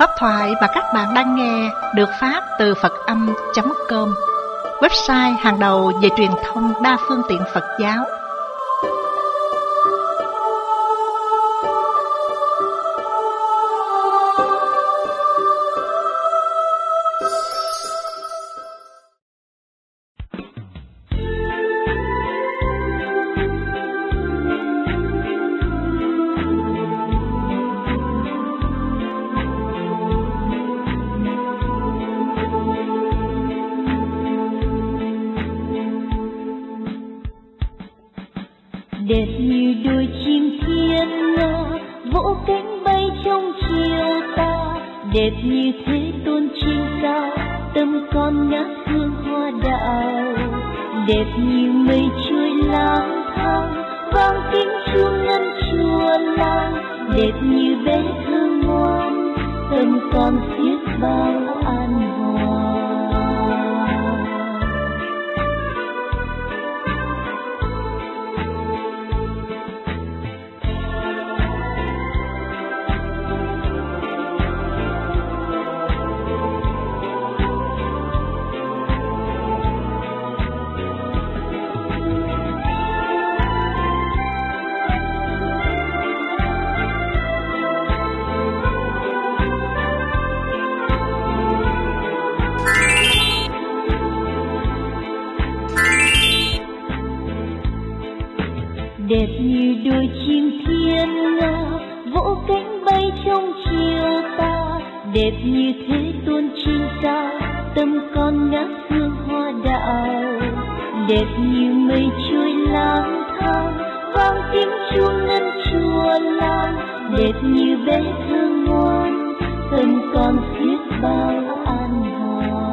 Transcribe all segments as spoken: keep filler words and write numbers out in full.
Pháp thoại mà các bạn đang nghe được phát từ Phật Âm chấm com, website hàng đầu về truyền thông đa phương tiện Phật giáo. Đẹp như đôi chim thiên nga vỗ cánh bay trong chiều ta, đẹp như thế tôn trên cao tâm con ngát hương hoa đạo, đẹp như mây trôi lang thang vang tiếng chuông ngân chùa làng, đẹp như bé thơ ngoan tâm con xiết bao an hòa. Đẹp như đôi chim thiên nga vỗ cánh bay trong chiều ta, đẹp như thế tôn trên cao tâm con ngát hương hoa đạo, đẹp như mây trôi lang thang vang tiếng chuông ngân chùa làng, đẹp như bé thơ ngoan tâm con xiết bao an hòa.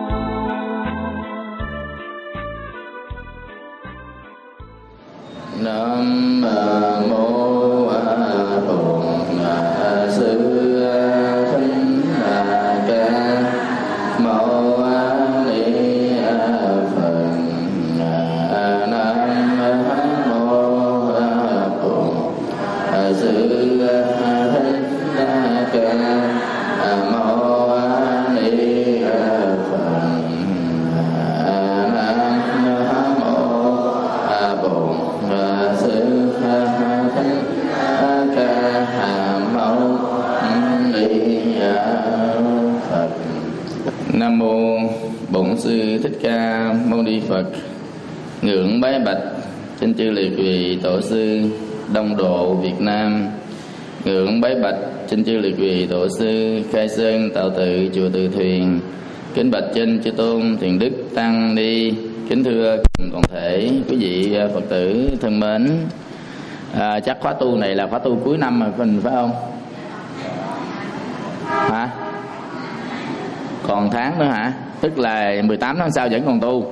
Nam mô Bổn Sư Thích Ca Mâu Ni Phật. Nam mô Bổn Sư Thích Ca Mâu Ni Phật. Nam mô Bổn Sư Thích Ca Mâu Ni Phật. Nam mô Bổn Sư Thích Ca Mâu Ni Phật. Ngưỡng bái bạch trên chư liệt vị tổ sư Đông Độ Việt Nam. Ngưỡng bái bạch trên chư liệt vị tổ sư Khai Sơn Tạo Tự Chùa Từ Thuyền. Kính bạch trên chư tôn thiền đức tăng ni. Kính thưa toàn thể quý vị Phật tử thân mến, à, chắc khóa tu này là khóa tu cuối năm mà mình phải không? Hả? Còn tháng nữa hả? Tức là mười tám tháng sau vẫn còn tu.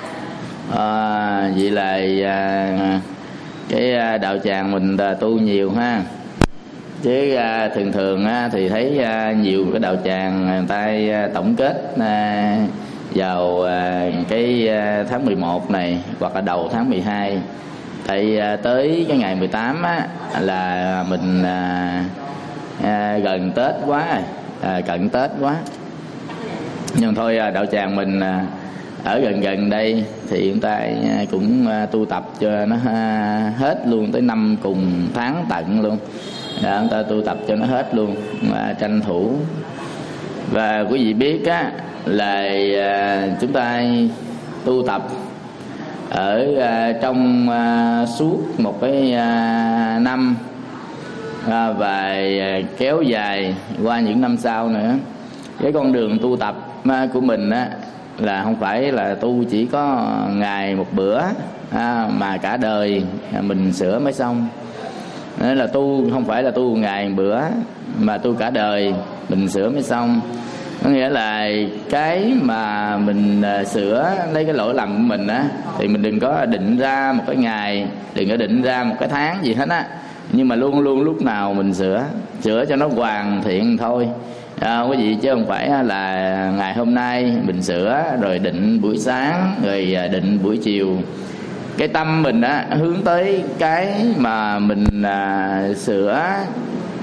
À, vậy là à, cái đạo tràng mình tu nhiều ha. Chứ à, thường thường á, thì thấy à, nhiều cái đạo tràng người ta à, tổng kết à, vào à, cái à, tháng mười một này hoặc là đầu tháng mười hai. Thì à, tới cái ngày mười tám á, là mình à, à, gần Tết quá rồi, à, cận Tết quá. Nhưng thôi à, đạo tràng mình à, ở gần gần đây thì chúng ta cũng à, tu tập cho nó à, hết luôn tới năm cùng tháng tận luôn. Để chúng ta tu tập cho nó hết luôn mà tranh thủ. Và quý vị biết á, là à, chúng ta tu tập ở à, trong à, suốt một cái à, năm à, và à, kéo dài qua những năm sau nữa. Cái con đường tu tập à, của mình á, là không phải là tu chỉ có ngày một bữa à, mà cả đời mình sửa mới xong. Nên là tu không phải là tu ngày một bữa mà tu cả đời mình sửa mới xong. Có nghĩa là cái mà mình sửa lấy cái lỗi lầm của mình á, thì mình đừng có định ra một cái ngày, đừng có định ra một cái tháng gì hết á, nhưng mà luôn luôn lúc nào mình sửa sửa cho nó hoàn thiện thôi à, quý vị, chứ không phải là ngày hôm nay mình sửa rồi định buổi sáng rồi định buổi chiều. Cái tâm mình á hướng tới cái mà mình à, sửa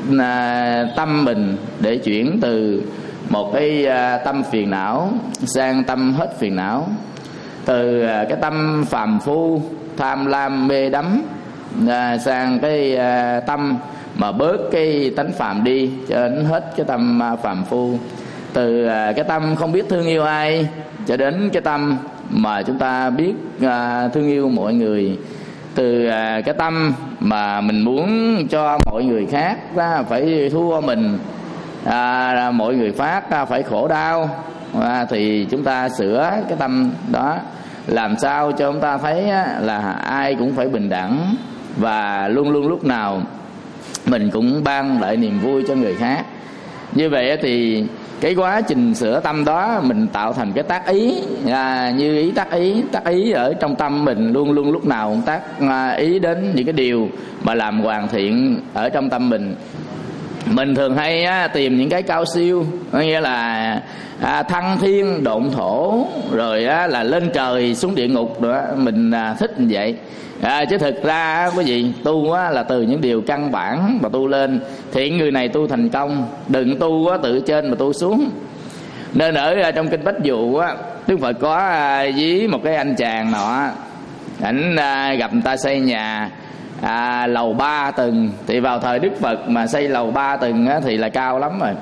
à, tâm mình để chuyển từ một cái à, tâm phiền não sang tâm hết phiền não, từ à, cái tâm phàm phu tham lam mê đắm à, sang cái à, tâm mà bớt cái tánh phàm đi cho đến hết cái tâm à, phàm phu, từ à, cái tâm không biết thương yêu ai cho đến cái tâm mà chúng ta biết à, thương yêu mọi người, từ à, cái tâm mà mình muốn cho mọi người khác à, phải thua mình, à, mọi người khác à, phải khổ đau, à, thì chúng ta sửa cái tâm đó, làm sao cho chúng ta thấy á, là ai cũng phải bình đẳng, và luôn luôn lúc nào mình cũng ban lại niềm vui cho người khác. Như vậy thì cái quá trình sửa tâm đó mình tạo thành cái tác ý, à, như ý tác ý, tác ý ở trong tâm mình luôn luôn lúc nào cũng tác à, ý đến những cái điều mà làm hoàn thiện ở trong tâm mình. Mình thường hay á, tìm những cái cao siêu, có nghĩa là à, thăng thiên độn thổ, rồi á, là lên trời xuống địa ngục nữa, mình à, thích như vậy. À, chứ thực ra quý vị tu á, là từ những điều căn bản mà tu lên, thì người này tu thành công, đừng tu á, từ trên mà tu xuống. Nên ở trong kinh Bách Dụ á, Đức Phật có à, ví một cái anh chàng nọ, ảnh à, gặp người ta xây nhà à, lầu ba tầng, thì vào thời Đức Phật mà xây lầu ba tầng á, thì là cao lắm rồi.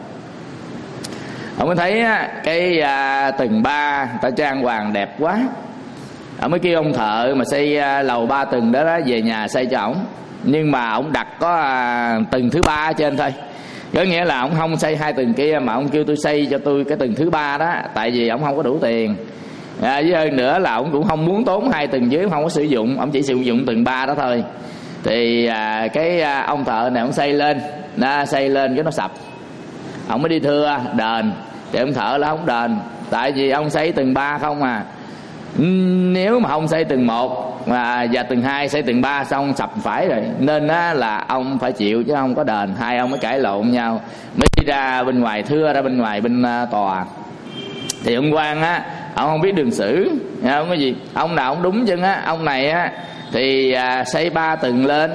Ông mới thấy á, cái à, tầng ba ta trang hoàng đẹp quá, ông mới kêu ông thợ mà xây à, lầu ba tầng đó, đó về nhà xây cho ổng. Nhưng mà ông đặt có à, tầng thứ ba ở trên thôi, có nghĩa là ông không xây hai tầng kia, mà ông kêu tôi xây cho tôi cái tầng thứ ba đó, tại vì ông không có đủ tiền. À, với hơn nữa là ông cũng không muốn tốn hai tầng dưới, không có sử dụng, ông chỉ sử dụng tầng ba đó thôi. Thì à, cái à, ông thợ này ông xây lên, nó xây lên cái nó sập, ông mới đi thưa đền, thì ông thợ là không đền, tại vì ông xây tầng ba không à. Nếu mà ông xây tầng một và, và tầng hai xây tầng ba xong sập phải rồi, nên á, là ông phải chịu chứ không có đền. Hai ông mới cãi lộn nhau, mới đi ra bên ngoài, thưa ra bên ngoài bên uh, tòa. Thì ông quan á, ông không biết đường xử, không có gì, ông nào ông đúng chân á. Ông này á thì à, xây ba tầng lên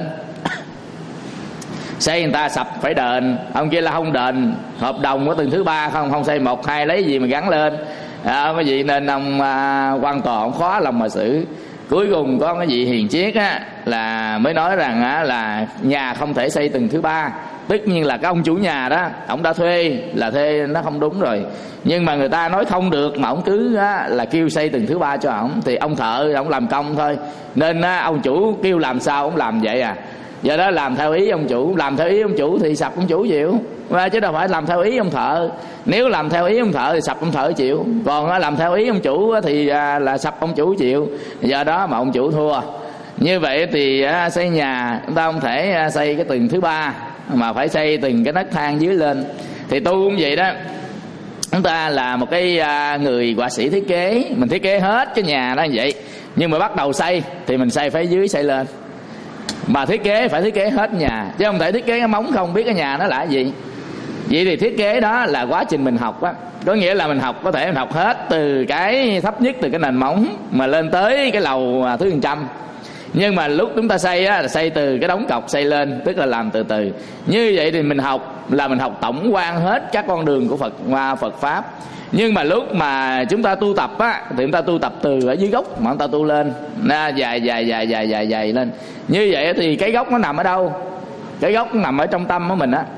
xây người ta sập phải đền, ông kia là không đền, hợp đồng của tầng thứ ba không, không xây một hai lấy gì mà gắn lên. À, cái gì nên ông à, quan tòa ông khó lòng mà xử. Cuối cùng có cái vị hiền triết á là mới nói rằng á, là nhà không thể xây tầng thứ ba. Tất nhiên là cái ông chủ nhà đó, ông đã thuê là thuê nó không đúng rồi, nhưng mà người ta nói không được mà ông cứ á, là kêu xây tầng thứ ba cho ổng, thì ông thợ ông làm công thôi, nên á, ông chủ kêu làm sao ông làm vậy à. Do đó làm theo ý ông chủ, làm theo ý ông chủ thì sập ông chủ chịu, chứ đâu phải làm theo ý ông thợ. Nếu làm theo ý ông thợ thì sập ông thợ chịu, còn làm theo ý ông chủ thì là sập ông chủ chịu. Do đó mà ông chủ thua. Như vậy thì xây nhà chúng ta không thể xây cái tầng thứ ba, mà phải xây từng cái nấc thang dưới lên. Thì tu cũng vậy đó, chúng ta là một cái người họa sĩ thiết kế, mình thiết kế hết cái nhà đó như vậy, nhưng mà bắt đầu xây thì mình xây phải dưới xây lên. Mà thiết kế phải thiết kế hết nhà, chứ không thể thiết kế cái móng không biết cái nhà nó là cái gì. Vậy thì thiết kế đó là quá trình mình học á, có nghĩa là mình học có thể mình học hết từ cái thấp nhất, từ cái nền móng mà lên tới cái lầu thứ một trăm. Nhưng mà lúc chúng ta xây á, là xây từ cái đống cọc xây lên, tức là làm từ từ. Như vậy thì mình học là mình học tổng quan hết các con đường của Phật qua Phật pháp. Nhưng mà lúc mà chúng ta tu tập á, thì chúng ta tu tập từ ở dưới gốc mà chúng ta tu lên, dài dài dài dài dài dài lên. Như vậy thì cái gốc nó nằm ở đâu? Cái gốc nó nằm ở trong tâm của mình á.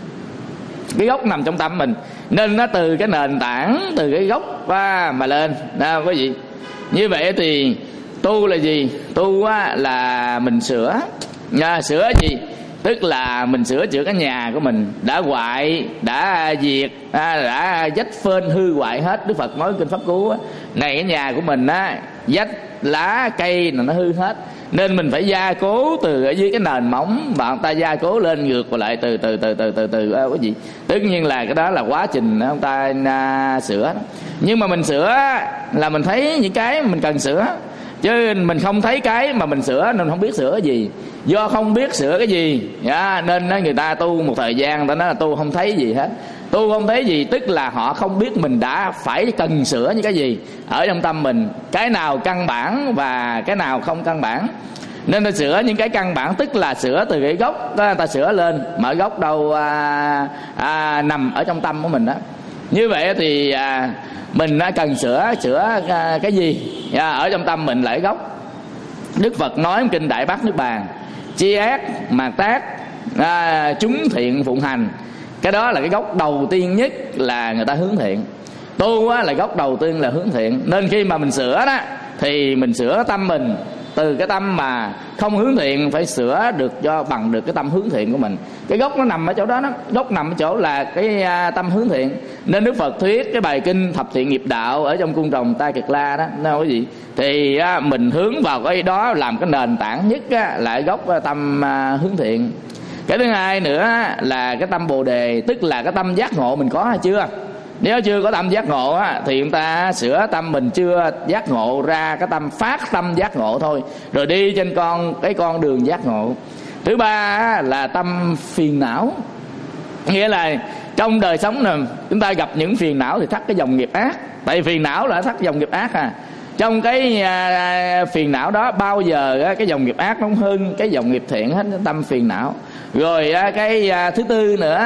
Cái gốc nằm trong tâm mình, nên nó từ cái nền tảng, từ cái gốc qua mà lên đó, quý vị. Như vậy thì tu là gì? Tu á, là mình sửa. À, sửa gì? Tức là mình sửa chữa cái nhà của mình đã hoại, đã diệt, đã vách phên hư hoại hết. Đức Phật nói kinh Pháp Cú á, này cái nhà của mình á, vách lá cây là nó hư hết, nên mình phải gia cố từ ở dưới cái nền móng mà người ta gia cố lên ngược lại từ từ từ từ từ từ cái gì. Tất nhiên là cái đó là quá trình ông ta à, sửa. Nhưng mà mình sửa là mình thấy những cái mình cần sửa, chứ mình không thấy cái mà mình sửa nên không biết sửa cái gì. Do không biết sửa cái gì à, nên người ta tu một thời gian ta nói là tu không thấy gì hết. Tu không thấy gì tức là họ không biết mình đã phải cần sửa những cái gì ở trong tâm mình, cái nào căn bản và cái nào không căn bản. Nên ta sửa những cái căn bản, tức là sửa từ cái gốc đó, ta sửa lên. Mà ở gốc đâu à, à, nằm ở trong tâm của mình đó. Như vậy thì à, mình cần sửa sửa à, cái gì à, ở trong tâm mình là cái gốc. Đức Phật nói trong kinh Đại Bát Niết Bàn: chi ác mạt tác, à, chúng thiện phụng hành. Cái đó là cái gốc đầu tiên nhất là người ta hướng thiện. Tu á, là gốc đầu tiên là hướng thiện. Nên khi mà mình sửa đó thì mình sửa tâm mình từ cái tâm mà không hướng thiện, phải sửa được cho bằng được cái tâm hướng thiện của mình. Cái gốc nó nằm ở chỗ đó, đó. Gốc nằm ở chỗ là cái uh, tâm hướng thiện. Nên Đức Phật thuyết cái bài kinh Thập Thiện Nghiệp Đạo ở trong cung trồng Tai Kiệt La đó, nó cái gì thì uh, mình hướng vào cái đó làm cái nền tảng nhất uh, là gốc uh, tâm uh, hướng thiện. Cái thứ hai nữa là cái tâm Bồ Đề, tức là cái tâm giác ngộ mình có hay chưa. Nếu chưa có tâm giác ngộ á, thì chúng ta sửa tâm mình chưa giác ngộ ra cái tâm phát tâm giác ngộ thôi, rồi đi trên con cái con đường giác ngộ. Thứ ba á, là tâm phiền não. Nghĩa là trong đời sống này chúng ta gặp những phiền não thì thắt cái dòng nghiệp ác. Tại phiền não là thắt dòng nghiệp ác à. Trong cái à, phiền não đó bao giờ á, cái dòng nghiệp ác nó hơn cái dòng nghiệp thiện hết, tâm phiền não. Rồi á, cái à, thứ tư nữa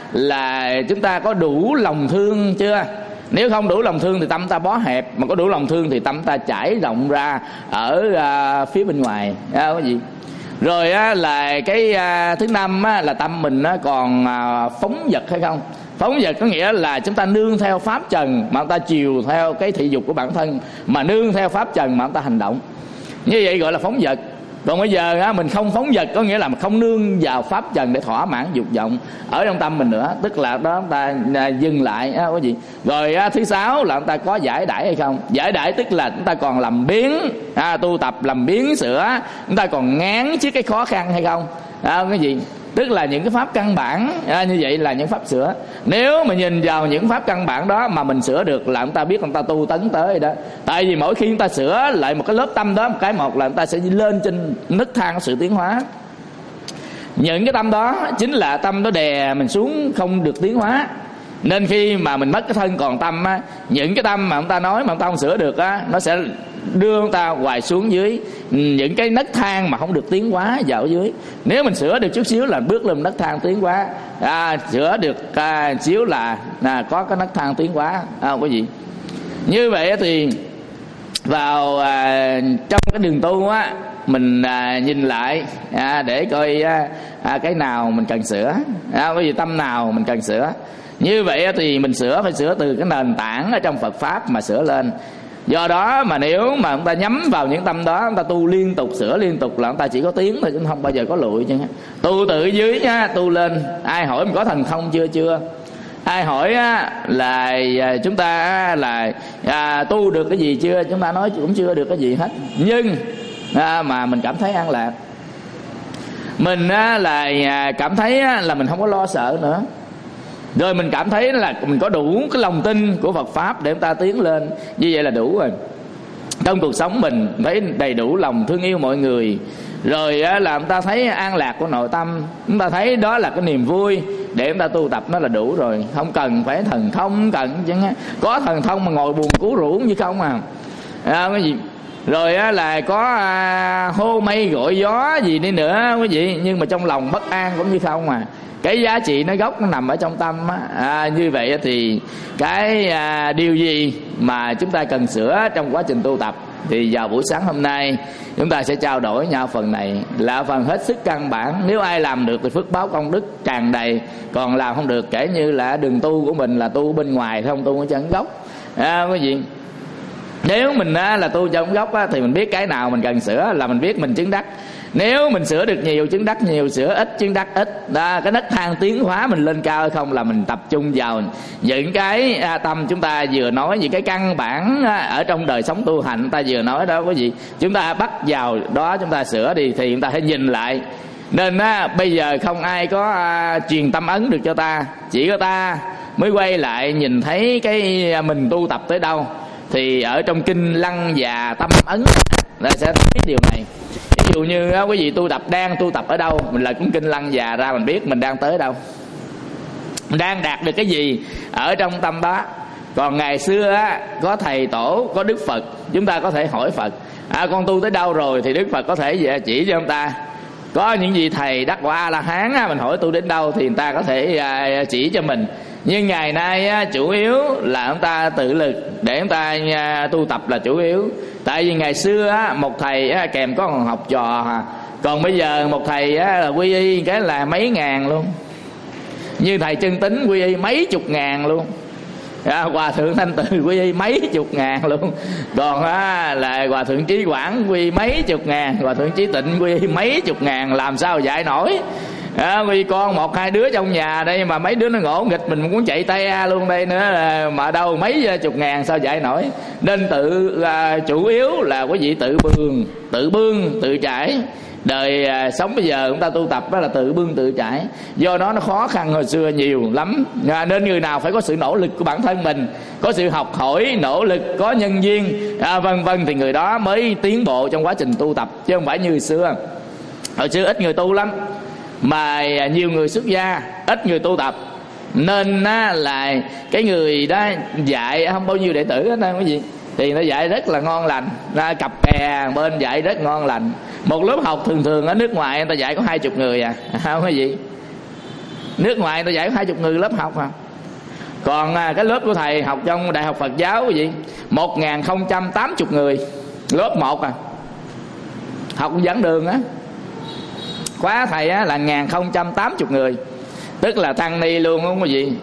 là chúng ta có đủ lòng thương chưa. Nếu không đủ lòng thương thì tâm ta bó hẹp, mà có đủ lòng thương thì tâm ta trải rộng ra ở à, phía bên ngoài à, cái gì. Rồi á, là cái à, thứ năm á, là tâm mình á, còn à, phóng dật hay không. Phóng dật có nghĩa là chúng ta nương theo pháp trần mà chúng ta chiều theo cái thị dục của bản thân, mà nương theo pháp trần mà chúng ta hành động. Như vậy gọi là phóng dật. Còn bây giờ á, mình không phóng dật có nghĩa là mình không nương vào pháp trần để thỏa mãn dục vọng ở trong tâm mình nữa, tức là đó chúng ta à, dừng lại á, có gì. Rồi á, thứ sáu là chúng ta có giải đãi hay không. Giải đãi tức là chúng ta còn làm biến à, tu tập làm biến sửa, chúng ta còn ngán trước cái khó khăn hay không à, cái gì. Tức là những cái pháp căn bản à, như vậy là những pháp sửa. Nếu mà nhìn vào những pháp căn bản đó mà mình sửa được là chúng ta biết chúng ta tu tấn tới đó. Tại vì mỗi khi chúng ta sửa lại một cái lớp tâm đó, một cái một là chúng ta sẽ lên trên nấc thang sự tiến hóa. Những cái tâm đó chính là tâm nó đè mình xuống không được tiến hóa. Nên khi mà mình mất cái thân còn tâm á, những cái tâm mà chúng ta nói mà chúng ta không sửa được á, nó sẽ đưa chúng ta hoài xuống dưới những cái nấc thang mà không được tiến hóa vào ở dưới. Nếu mình sửa được chút xíu là bước lên nấc thang tiến hóa à, sửa được à, xíu là à, có cái nấc thang tiến hóa à, không có gì. Như vậy thì vào à, trong cái đường tu á, mình à, nhìn lại à, để coi à, à, cái nào mình cần sửa à, cái gì tâm nào mình cần sửa. Như vậy thì mình sửa phải sửa từ cái nền tảng ở trong Phật Pháp mà sửa lên. Do đó mà nếu mà chúng ta nhắm vào những tâm đó, chúng ta tu liên tục, sửa liên tục là chúng ta chỉ có tiến thôi, chứ không bao giờ có lụi chứ. Tu từ dưới nha, tu lên. Ai hỏi mình có thần thông chưa? Chưa. Ai hỏi á, là chúng ta là à, tu được cái gì chưa? Chúng ta nói cũng chưa được cái gì hết. Nhưng à, mà mình cảm thấy an lạc. Mình á, là cảm thấy á, là mình không có lo sợ nữa. Rồi mình cảm thấy là mình có đủ cái lòng tin của Phật Pháp để chúng ta tiến lên. Như vậy là đủ rồi. Trong cuộc sống mình thấy đầy đủ lòng thương yêu mọi người. Rồi là chúng ta thấy an lạc của nội tâm. Chúng ta thấy đó là cái niềm vui để chúng ta tu tập, nó là đủ rồi. Không cần phải thần thông, không cần chứ. Có thần thông mà ngồi buồn cú rũ như không à, à cái gì. Rồi là có à, hô mây gọi gió gì đi nữa quý vị, nhưng mà trong lòng bất an cũng như không à. Cái giá trị nó gốc nó nằm ở trong tâm á. À, như vậy thì cái à, điều gì mà chúng ta cần sửa trong quá trình tu tập thì vào buổi sáng hôm nay chúng ta sẽ trao đổi nhau phần này, là phần hết sức căn bản. Nếu ai làm được thì phước báo công đức tràn đầy, còn làm không được kể như là đường tu của mình là tu bên ngoài không tu ở chân gốc à, quý vị. Nếu mình á, là tu trong gốc á, thì mình biết cái nào mình cần sửa là mình biết mình chứng đắc. Nếu mình sửa được nhiều chứng đắc nhiều, sửa ít chứng đắc ít đó, cái nấc thang tiến hóa mình lên cao hay không là mình tập trung vào những cái à, tâm chúng ta vừa nói, những cái căn bản à, ở trong đời sống tu hành ta vừa nói đó quý vị. Chúng ta bắt vào đó chúng ta sửa đi thì chúng ta hãy nhìn lại. Nên á, bây giờ không ai có à, truyền tâm ấn được cho ta, chỉ có ta mới quay lại nhìn thấy cái à, mình tu tập tới đâu. Thì ở trong kinh Lăng Già Tâm Ấn là sẽ thấy điều này. Ví dụ như á, quý vị tu tập đang tu tập ở đâu, mình là cũng kinh Lăng Già ra mình biết mình đang tới đâu, mình đang đạt được cái gì ở trong tâm đó. Còn ngày xưa á, có thầy tổ, có Đức Phật, chúng ta có thể hỏi Phật À, con tu tới đâu rồi thì Đức Phật có thể chỉ cho ông ta. Có những vị thầy đắc quả A-la-hán á, mình hỏi tu đến đâu thì người ta có thể à, chỉ cho mình. Nhưng ngày nay á, chủ yếu là ông ta tự lực để ông ta à, tu tập là chủ yếu. Tại vì ngày xưa á, một thầy á, kèm có một học trò à. Còn bây giờ một thầy á, là quy y cái là mấy ngàn luôn. Như thầy Chân Tín quy y mấy chục ngàn luôn. À, Hòa thượng Thanh Từ quy y mấy chục ngàn luôn. Còn á, là Hòa thượng Trí Quảng quy y mấy chục ngàn, Hòa thượng Trí Tịnh quy y mấy chục ngàn. Làm sao dạy nổi. À, vì con một hai đứa trong nhà đây mà mấy đứa nó ngỗ nghịch mình muốn chạy tay luôn đây nữa, mà đâu mấy chục ngàn sao dạy nổi. Nên tự à, chủ yếu là quý vị tự bươn, tự bươn, tự trải. Đời à, sống bây giờ chúng ta tu tập đó là tự bươn tự trải. Do đó nó khó khăn hồi xưa nhiều lắm. À, nên người nào phải có sự nỗ lực của bản thân mình, có sự học hỏi, nỗ lực, có nhân duyên à, vân vân, thì người đó mới tiến bộ trong quá trình tu tập. Chứ không phải như hồi xưa. Hồi xưa ít người tu lắm, mà nhiều người xuất gia, ít người tu tập. Nên á, là cái người đó dạy không bao nhiêu đệ tử hết đó quý vị. Thì nó dạy rất là ngon lành, ra cặp bè bên dạy rất ngon lành. Một lớp học thường thường ở nước ngoài người ta dạy có hai chục người à, không có gì. Nước ngoài người ta dạy có hai chục người lớp học à. Còn à, cái lớp của thầy học trong Đại học Phật giáo quý vị, một nghìn không trăm tám mươi người, lớp một à. Học dẫn đường á. Khóa thầy á, là một nghìn không trăm tám mươi người, tức là tăng ni luôn không có gì.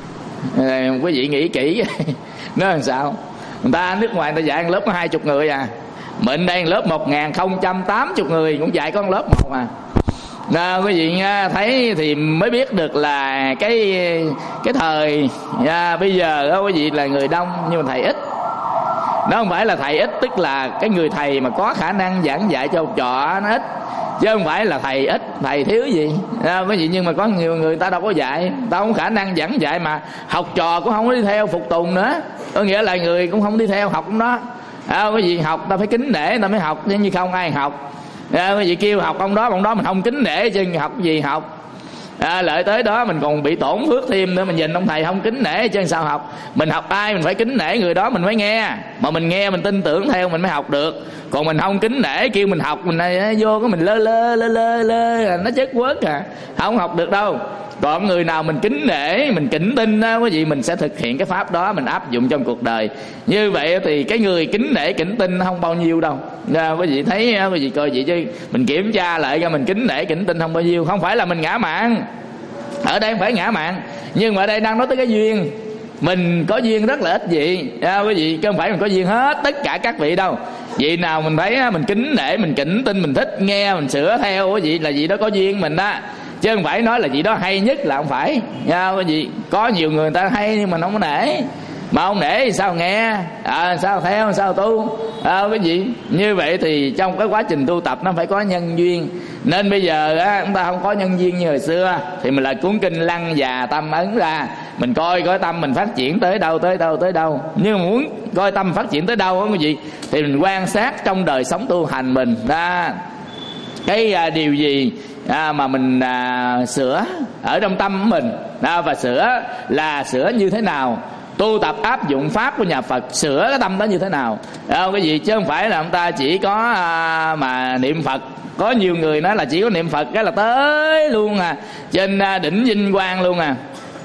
À, quý vị nghĩ kỹ nó làm sao. Người ta nước ngoài người ta dạy lớp có hai chục người à, mình đây lớp một nghìn không trăm tám mươi người cũng dạy con lớp một à. Nào, quý vị thấy thì mới biết được là cái cái thời à, bây giờ đó, quý vị là người đông nhưng mà thầy ít. Nó không phải là thầy ít, tức là cái người thầy mà có khả năng giảng dạy cho học trò nó ít, chứ không phải là thầy ít, thầy thiếu gì à, quý vị. Nhưng mà có nhiều người ta đâu có dạy, ta không có khả năng giảng dạy, mà học trò cũng không có đi theo phục tùng nữa, có nghĩa là người cũng không đi theo học cũng đó à, quý vị. Học ta phải kính nể ta mới học, chứ như không ai học à, quý vị kêu học ông đó ông đó mình không kính nể chứ học gì học à, lợi tới đó mình còn bị tổn phước thêm nữa. Mình nhìn ông thầy không kính nể chứ sao học. Mình học ai mình phải kính nể người đó, mình phải nghe, mà mình nghe mình tin tưởng theo mình mới học được. Còn mình không kính nể kêu mình học mình này, vô cái mình lơ lơ lơ lơ lơ nó chết quớt à, không học được đâu. Còn người nào mình kính nể, mình kính tin đó quý vị, mình sẽ thực hiện cái pháp đó, mình áp dụng trong cuộc đời. Như vậy thì cái người kính nể kính tin không bao nhiêu đâu à, quý vị thấy quý vị coi vậy chứ mình kiểm tra lại ra mình kính nể kính tin không bao nhiêu. Không phải là mình ngã mạn, ở đây không phải ngã mạn, nhưng mà ở đây đang nói tới cái duyên. Mình có duyên rất là ít vị à, quý vị, chứ không phải mình có duyên hết tất cả các vị đâu. Vị nào mình thấy mình kính nể, mình kính tin, mình thích nghe, mình sửa theo quý vị là vị đó có duyên mình đó. Chứ không phải nói là vị đó hay nhất là không phải nha quý vị. Có nhiều người, người ta hay nhưng mà không có nể, mà không nể thì sao nghe à, sao theo sao tu à, quý vị. Như vậy thì trong cái quá trình tu tập nó phải có nhân duyên. Nên bây giờ á, chúng ta không có nhân duyên như hồi xưa thì mình lại cuốn kinh Lăng Già Tâm Ấn ra, mình coi coi tâm mình phát triển tới đâu tới đâu tới đâu. Nhưng mà muốn coi tâm phát triển tới đâu á quý vị, thì mình quan sát trong đời sống tu hành mình ra cái à, điều gì à, mà mình à, sửa ở trong tâm của mình à, và sửa là sửa như thế nào. Tu tập áp dụng pháp của nhà Phật sửa cái tâm đó như thế nào à, cái gì. Chứ không phải là ông ta chỉ có à, mà niệm Phật. Có nhiều người nói là chỉ có niệm Phật cái là tới luôn à, trên à, đỉnh vinh quang luôn à.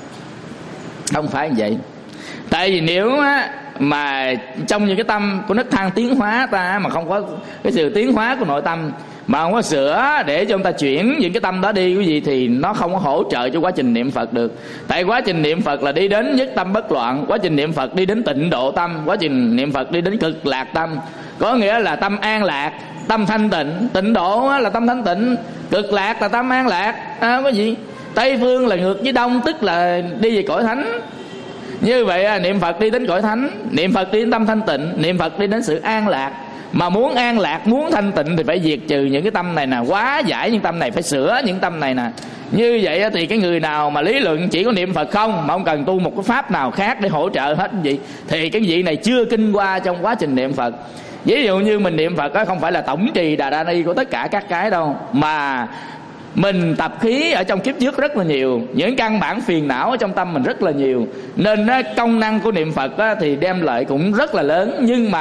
Không phải như vậy. Tại vì nếu á, mà trong những cái tâm của nước thang tiến hóa ta mà không có cái sự tiến hóa của nội tâm, mà không có sửa để cho chúng ta chuyển những cái tâm đó đi quý vị, thì nó không có hỗ trợ cho quá trình niệm Phật được. Tại quá trình niệm Phật là đi đến nhất tâm bất loạn, quá trình niệm Phật đi đến tịnh độ tâm, quá trình niệm Phật đi đến cực lạc tâm. Có nghĩa là tâm an lạc, tâm thanh tịnh. Tịnh độ là tâm thanh tịnh, cực lạc là tâm an lạc à, quý vị. Tây phương là ngược với đông, tức là đi về cõi thánh. Như vậy niệm Phật đi đến cõi thánh, niệm Phật đi đến tâm thanh tịnh, niệm Phật đi đến sự an lạc. Mà muốn an lạc, muốn thanh tịnh thì phải diệt trừ những cái tâm này nè, hóa giải những tâm này, phải sửa những tâm này nè. Như vậy thì cái người nào mà lý luận chỉ có niệm Phật không, mà không cần tu một cái pháp nào khác để hỗ trợ hết vậy, thì cái vị này chưa kinh qua trong quá trình niệm Phật. Ví dụ như mình niệm Phật đó, không phải là tổng trì Đà Đa Ni của tất cả các cái đâu, mà mình tập khí ở trong kiếp trước rất là nhiều, những căn bản phiền não ở trong tâm mình rất là nhiều. Nên công năng của niệm Phật thì đem lại cũng rất là lớn. Nhưng mà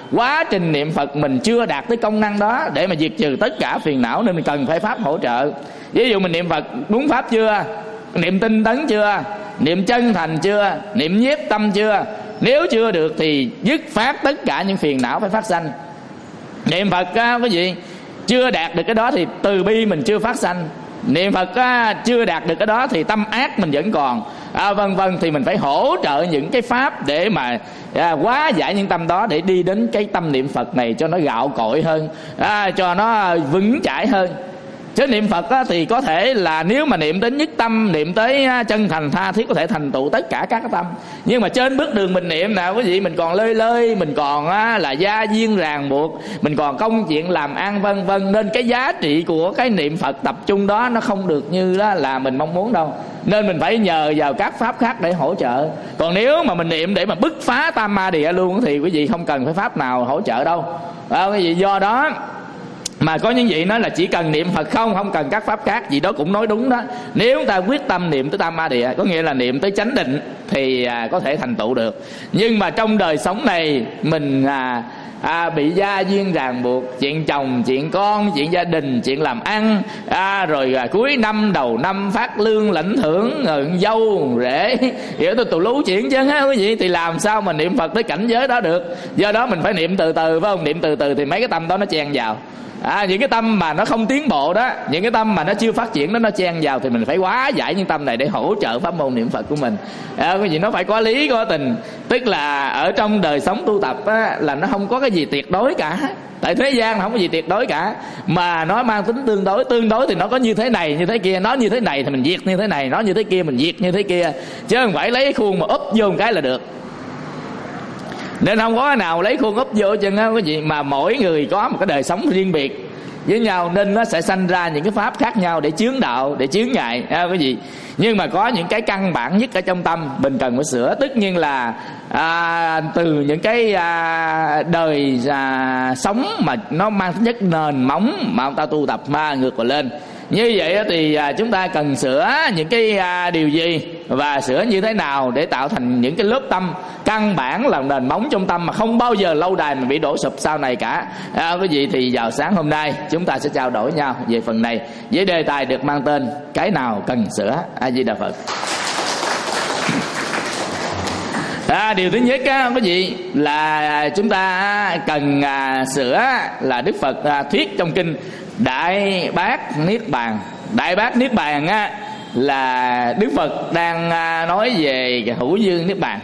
quá trình niệm Phật mình chưa đạt tới công năng đó để mà diệt trừ tất cả phiền não, nên mình cần phải pháp hỗ trợ. Ví dụ mình niệm Phật đúng pháp chưa, niệm tinh tấn chưa, niệm chân thành chưa, niệm nhiếp tâm chưa. Nếu chưa được thì dứt phát tất cả những phiền não phải phát sanh. Niệm Phật á, quý vị chưa đạt được cái đó thì từ bi mình chưa phát sanh. Niệm Phật á, chưa đạt được cái đó thì tâm ác mình vẫn còn, à, vân vân. Thì mình phải hỗ trợ những cái pháp để mà à, hóa giải những tâm đó, để đi đến cái tâm niệm Phật này cho nó gạo cội hơn, à, cho nó vững chãi hơn. Chứ niệm Phật á, thì có thể là nếu mà niệm đến nhất tâm, niệm tới chân thành tha thiết có thể thành tựu tất cả các cái tâm. Nhưng mà trên bước đường mình niệm nào quý vị, mình còn lơi lơi, mình còn á, là gia duyên ràng buộc, mình còn công chuyện làm ăn vân vân. Nên cái giá trị của cái niệm Phật tập trung đó nó không được như đó là mình mong muốn đâu. Nên mình phải nhờ vào các pháp khác để hỗ trợ. Còn nếu mà mình niệm để mà bứt phá tam ma địa luôn thì quý vị không cần phải pháp nào hỗ trợ đâu, à, quý vị. Do đó mà có những vị nói là chỉ cần niệm Phật không, không cần các pháp khác, gì đó cũng nói đúng đó. Nếu ta quyết tâm niệm tới tam ma địa, có nghĩa là niệm tới chánh định, thì à, có thể thành tựu được. Nhưng mà trong đời sống này mình à, à, bị gia duyên ràng buộc, chuyện chồng, chuyện con, chuyện gia đình, chuyện làm ăn, à, rồi à, cuối năm đầu năm phát lương lãnh thưởng, rồi dâu rể, hiểu tôi tù lú chuyện chứ ha quý vị. Thì làm sao mà niệm Phật tới cảnh giới đó được. Do đó mình phải niệm từ từ, phải không? Niệm từ từ thì mấy cái tâm đó nó chen vào. À, những cái tâm mà nó không tiến bộ đó, những cái tâm mà nó chưa phát triển đó, nó chen vào thì mình phải hóa giải những tâm này để hỗ trợ pháp môn niệm Phật của mình. À, cái gì nó phải có lý có tình. Tức là ở trong đời sống tu tập á, là nó không có cái gì tuyệt đối cả. Tại thế gian không có gì tuyệt đối cả, mà nó mang tính tương đối. Tương đối thì nó có như thế này như thế kia, nó như thế này thì mình diệt như thế này, nó như thế kia mình diệt như thế kia, chứ không phải lấy khuôn mà úp vô một cái là được. Nên không có nào lấy khuôn úp vô chân á quý vị. Mà mỗi người có một cái đời sống riêng biệt với nhau, nên nó sẽ sanh ra những cái pháp khác nhau để chướng đạo, để chướng ngại à, quý vị. Nhưng mà có những cái căn bản nhất ở trong tâm mình cần phải sửa. Tất nhiên là à, từ những cái à, đời à, sống mà nó mang tính chất nền móng mà ông ta tu tập ma ngược vào lên. Như vậy thì chúng ta cần sửa những cái điều gì và sửa như thế nào để tạo thành những cái lớp tâm căn bản là nền móng trong tâm mà không bao giờ lâu đài mà bị đổ sụp sau này cả. À, quý vị thì vào sáng hôm nay chúng ta sẽ trao đổi nhau về phần này với đề tài được mang tên cái nào cần sửa. A Di Đà Phật. À, điều thứ nhất á, quý vị là chúng ta cần à, sửa là Đức Phật à, thuyết trong kinh Đại Bát Niết Bàn. Đại Bát Niết Bàn á, là Đức Phật đang à, nói về hữu dư Niết Bàn.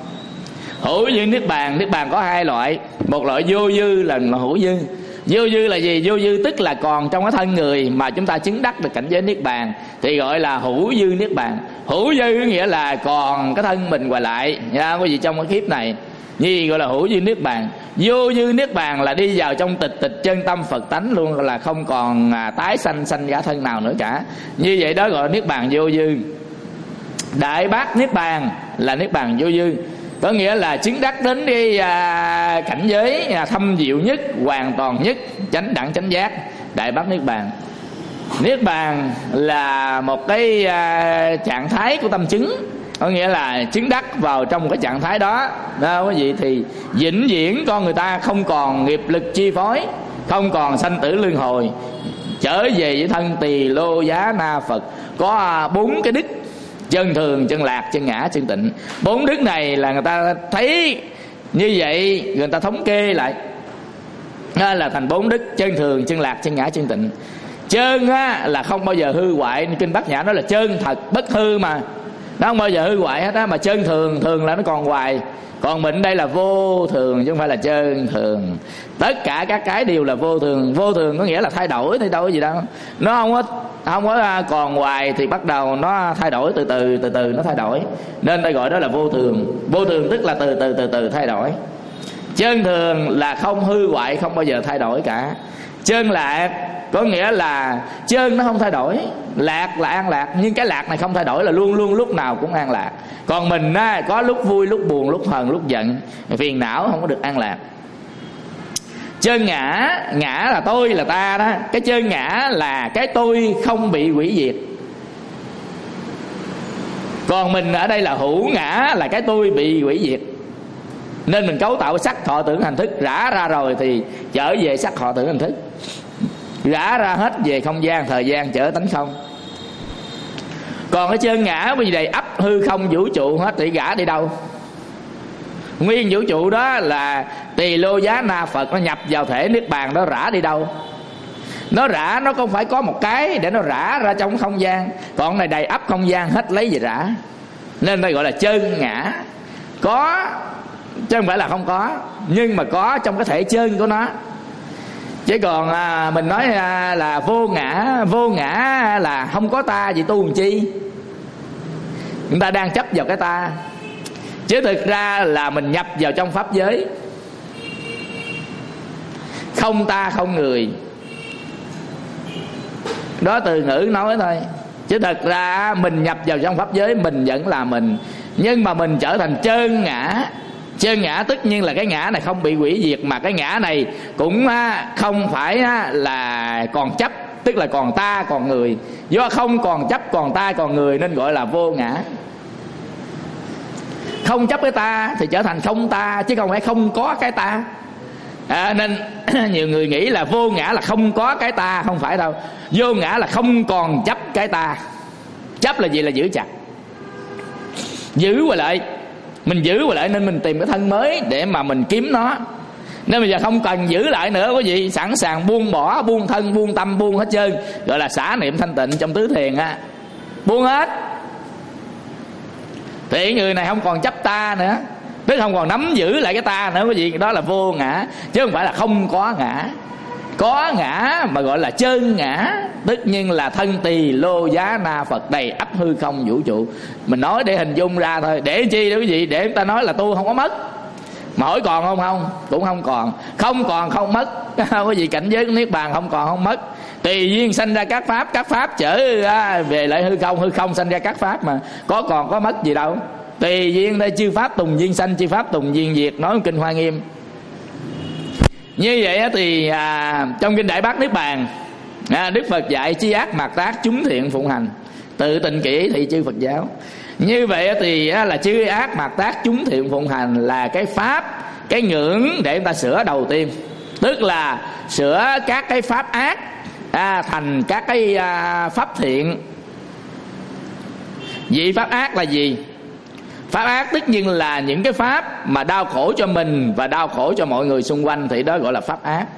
Hữu dư Niết Bàn, Niết Bàn có hai loại. Một loại vô dư là hữu dư. Vô dư là gì? Vô dư tức là còn trong cái thân người mà chúng ta chứng đắc được cảnh giới Niết Bàn thì gọi là hữu dư Niết Bàn. Hữu dư nghĩa là còn cái thân mình hoài lại nha quý vị, trong cái kiếp này như gọi là hữu dư Niết Bàn. Vô dư Niết Bàn là đi vào trong tịch tịch chân tâm Phật tánh luôn, là không còn à, tái sanh sanh cả thân nào nữa cả. Như vậy đó gọi là Niết Bàn vô dư. Đại Bát Niết Bàn là Niết Bàn vô dư, có nghĩa là chứng đắc đến cái à, cảnh giới à, thâm diệu nhất, hoàn toàn nhất, chánh đẳng chánh giác. Đại Bát Niết Bàn. Niết Bàn là một cái à, trạng thái của tâm chứng, có nghĩa là chứng đắc vào trong cái trạng thái đó đó quý vị, thì vĩnh viễn con người ta không còn nghiệp lực chi phối, không còn sanh tử luân hồi, trở về với thân tỳ lô giá na Phật. Có bốn cái đức: chân thường, chân lạc, chân ngã, chân tịnh. Bốn đức này là người ta thấy như vậy, người ta thống kê lại đó là thành bốn đức: chân thường, chân lạc, chân ngã, chân tịnh. Chân á, là không bao giờ hư hoại. Kinh Bát Nhã nói là chân thật bất hư mà, nó không bao giờ hư hoại hết á. Mà chân thường, thường là nó còn hoài. Còn mình đây là vô thường chứ không phải là chân thường. Tất cả các cái đều là vô thường. Vô thường có nghĩa là thay đổi, thay đổi gì đâu. Nó không có không có còn hoài thì bắt đầu nó thay đổi từ từ từ từ nó thay đổi. Nên ta gọi đó là vô thường. Vô thường tức là từ từ từ từ thay đổi. Chân thường là không hư hoại, không bao giờ thay đổi cả. Chân lạc có nghĩa là chân nó không thay đổi, lạc là an lạc, nhưng cái lạc này không thay đổi, là luôn luôn lúc nào cũng an lạc. Còn mình á, có lúc vui, lúc buồn, lúc hờn, lúc giận, phiền não, không có được an lạc. Chân ngã, ngã là tôi, là ta đó. Cái chân ngã là cái tôi không bị hủy diệt. Còn mình ở đây là hữu ngã, là cái tôi bị hủy diệt. Nên mình cấu tạo sắc thọ tưởng hành thức, rã ra rồi thì trở về sắc thọ tưởng hành thức, rã ra hết về không gian thời gian, trở tánh không. Còn cái chân ngã bởi vì đầy ắp hư không vũ trụ hết thì gã đi đâu? Nguyên vũ trụ đó là Tỳ Lô Giá Na Phật, nó nhập vào thể Niết Bàn đó, rã đi đâu? Nó rã nó không phải có một cái để nó rã ra trong không gian, còn này đầy ắp không gian hết lấy gì rã. Nên đây gọi là chân ngã. Có chứ không phải là không có, nhưng mà có trong cái thể chân của nó. Chứ còn à, mình nói à, là vô ngã, vô ngã là không có ta, gì tu làm chi? Người ta đang chấp vào cái ta, chứ thực ra là mình nhập vào trong pháp giới không ta không người. Đó từ ngữ nói thôi, chứ thật ra mình nhập vào trong pháp giới mình vẫn là mình, nhưng mà mình trở thành chân ngã. Chân ngã tất nhiên là cái ngã này không bị hủy diệt, mà cái ngã này cũng không phải là còn chấp, tức là còn ta còn người. Do không còn chấp còn ta còn người nên gọi là vô ngã. Không chấp cái ta thì trở thành không ta, chứ không phải không có cái ta. À, nên nhiều người nghĩ là vô ngã là không có cái ta, không phải đâu. Vô ngã là không còn chấp cái ta. Chấp là gì? Là giữ chặt, giữ qua lại. Mình giữ qua lại nên mình tìm cái thân mới để mà mình kiếm nó. Nên bây giờ không cần giữ lại nữa, quý vị sẵn sàng buông bỏ, buông thân, buông tâm, buông hết trơn, gọi là xả niệm thanh tịnh trong tứ thiền á, buông hết. Thì người này không còn chấp ta nữa, tức không còn nắm giữ lại cái ta nữa quý vị. Đó là vô ngã, chứ không phải là không có ngã. Có ngã mà gọi là chân ngã, tất nhiên là thân Tỳ Lô Giá Na Phật đầy ắp hư không vũ trụ. Mình nói để hình dung ra thôi. Để chi đó quý vị? Để người ta nói là tu không có mất. Mà hỏi còn không? Không, cũng không còn. Không còn không mất. Quý vị, cảnh giới của Niết Bàn không còn không mất. Tùy duyên sanh ra các pháp, các pháp trở về lại hư không, hư không sanh ra các pháp mà. Có còn có mất gì đâu. Tùy duyên đây, chư pháp tùng duyên sanh, chư pháp tùng duyên diệt, nói trong kinh Hoa Nghiêm. Như vậy thì à, trong kinh Đại Bát Niết Bàn à, Đức Phật dạy chi ác mạt tác chúng thiện phụng hành, tự tịnh kỷ thị chư Phật giáo. Như vậy thì à, là chư ác mạt tác chúng thiện phụng hành là cái pháp, cái ngưỡng để chúng ta sửa đầu tiên. Tức là sửa các cái pháp ác à, thành các cái à, pháp thiện. Vậy pháp ác là gì? Pháp ác tất nhiên là những cái pháp mà đau khổ cho mình và đau khổ cho mọi người xung quanh, thì đó gọi là pháp ác.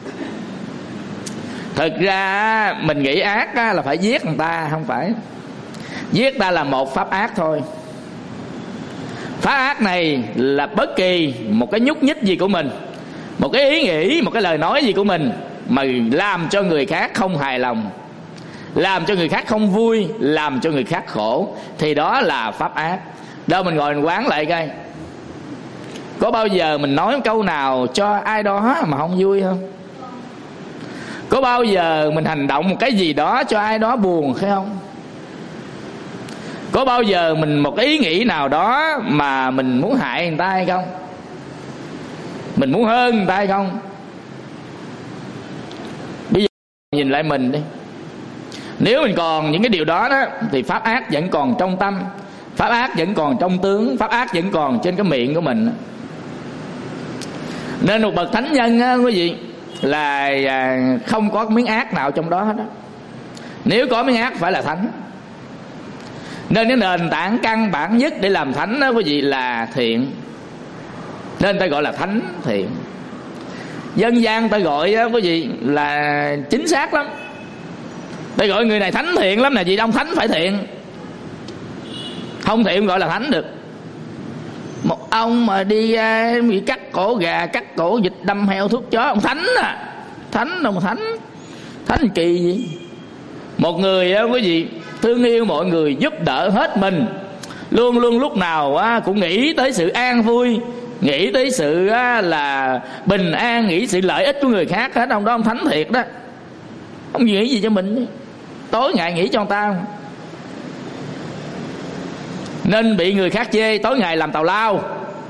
Thực ra mình nghĩ ác là phải giết người ta, không phải. Giết ta là một pháp ác thôi. Pháp ác này là bất kỳ một cái nhúc nhích gì của mình, một cái ý nghĩ, một cái lời nói gì của mình mà làm cho người khác không hài lòng, làm cho người khác không vui, làm cho người khác khổ, thì đó là pháp ác. Đâu mình ngồi mình quán lại coi, có bao giờ mình nói câu nào cho ai đó mà không vui không? Có bao giờ mình hành động một cái gì đó cho ai đó buồn hay không? Có bao giờ mình một cái ý nghĩ nào đó mà mình muốn hại người ta hay không? Mình muốn hơn người ta hay không? Bây giờ nhìn lại mình đi. Nếu mình còn những cái điều đó đó thì pháp ác vẫn còn trong tâm, pháp ác vẫn còn trong tướng, pháp ác vẫn còn trên cái miệng của mình. Nên một bậc thánh nhân á quý vị là không có miếng ác nào trong đó hết đó. Nếu có miếng ác phải là thánh. Nên cái nền tảng căn bản nhất để làm thánh đó quý vị là thiện. Nên ta gọi là thánh thiện. Dân gian ta gọi đó quý vị là chính xác lắm. Ta gọi người này thánh thiện lắm nè, vì ông thánh phải thiện. Không thiện gọi là thánh được. Một ông mà đi bị cắt cổ gà, cắt cổ vịt, đâm heo, thuốc chó, ông thánh à. Thánh đâu mà thánh. Thánh kỳ gì? Một người đó quý vị thương yêu mọi người, giúp đỡ hết mình, luôn luôn lúc nào á, cũng nghĩ tới sự an vui, nghĩ tới sự á, là bình an, nghĩ sự lợi ích của người khác hết. Ông đó ông thánh thiệt đó. Ông nghĩ gì cho mình, tối ngày nghĩ cho người ta không? Nên bị người khác chê tối ngày làm tào lao.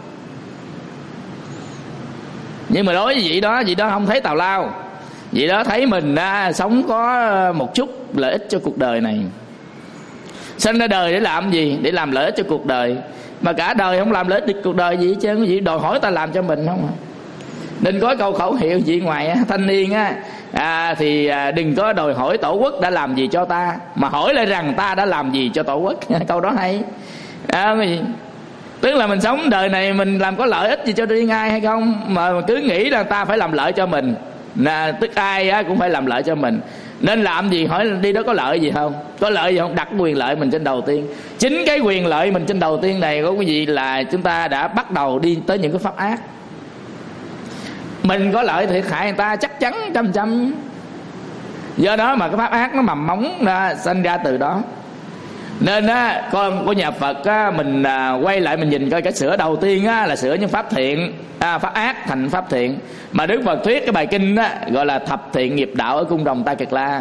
Nhưng mà đối với vị đó, vị đó không thấy tào lao. Vị đó thấy mình à, sống có một chút lợi ích cho cuộc đời này. Sinh ra đời để làm gì? Để làm lợi ích cho cuộc đời. mà cả đời không làm lợi ích cuộc đời gì hết trơn. Quý vị đòi hỏi ta làm cho mình không à? Nên có câu khẩu hiệu gì ngoài á, thanh niên á, à, thì à, đừng có đòi hỏi tổ quốc đã làm gì cho ta, mà hỏi lại rằng ta đã làm gì cho tổ quốc. Câu đó hay à, gì? Tức là mình sống đời này mình làm có lợi ích gì cho riêng ai hay không, mà cứ nghĩ là ta phải làm lợi cho mình, là tức ai á, cũng phải làm lợi cho mình. Nên làm gì hỏi đi đó có lợi gì không, có lợi gì không, đặt quyền lợi mình trên đầu tiên. Chính cái quyền lợi mình trên đầu tiên này có cái gì là chúng ta đã bắt đầu đi tới những cái pháp ác. Mình có lợi thiệt hại người ta chắc chắn trăm trăm. Do đó mà cái pháp ác nó mầm móng ra, sinh ra từ đó. Nên á, con của nhà Phật á, mình à, quay lại mình nhìn coi cái sửa đầu tiên á, là sửa những pháp thiện, à, pháp ác thành pháp thiện. Mà Đức Phật thuyết cái bài kinh á, gọi là thập thiện nghiệp đạo ở cung Đồng Ta Kiệt La.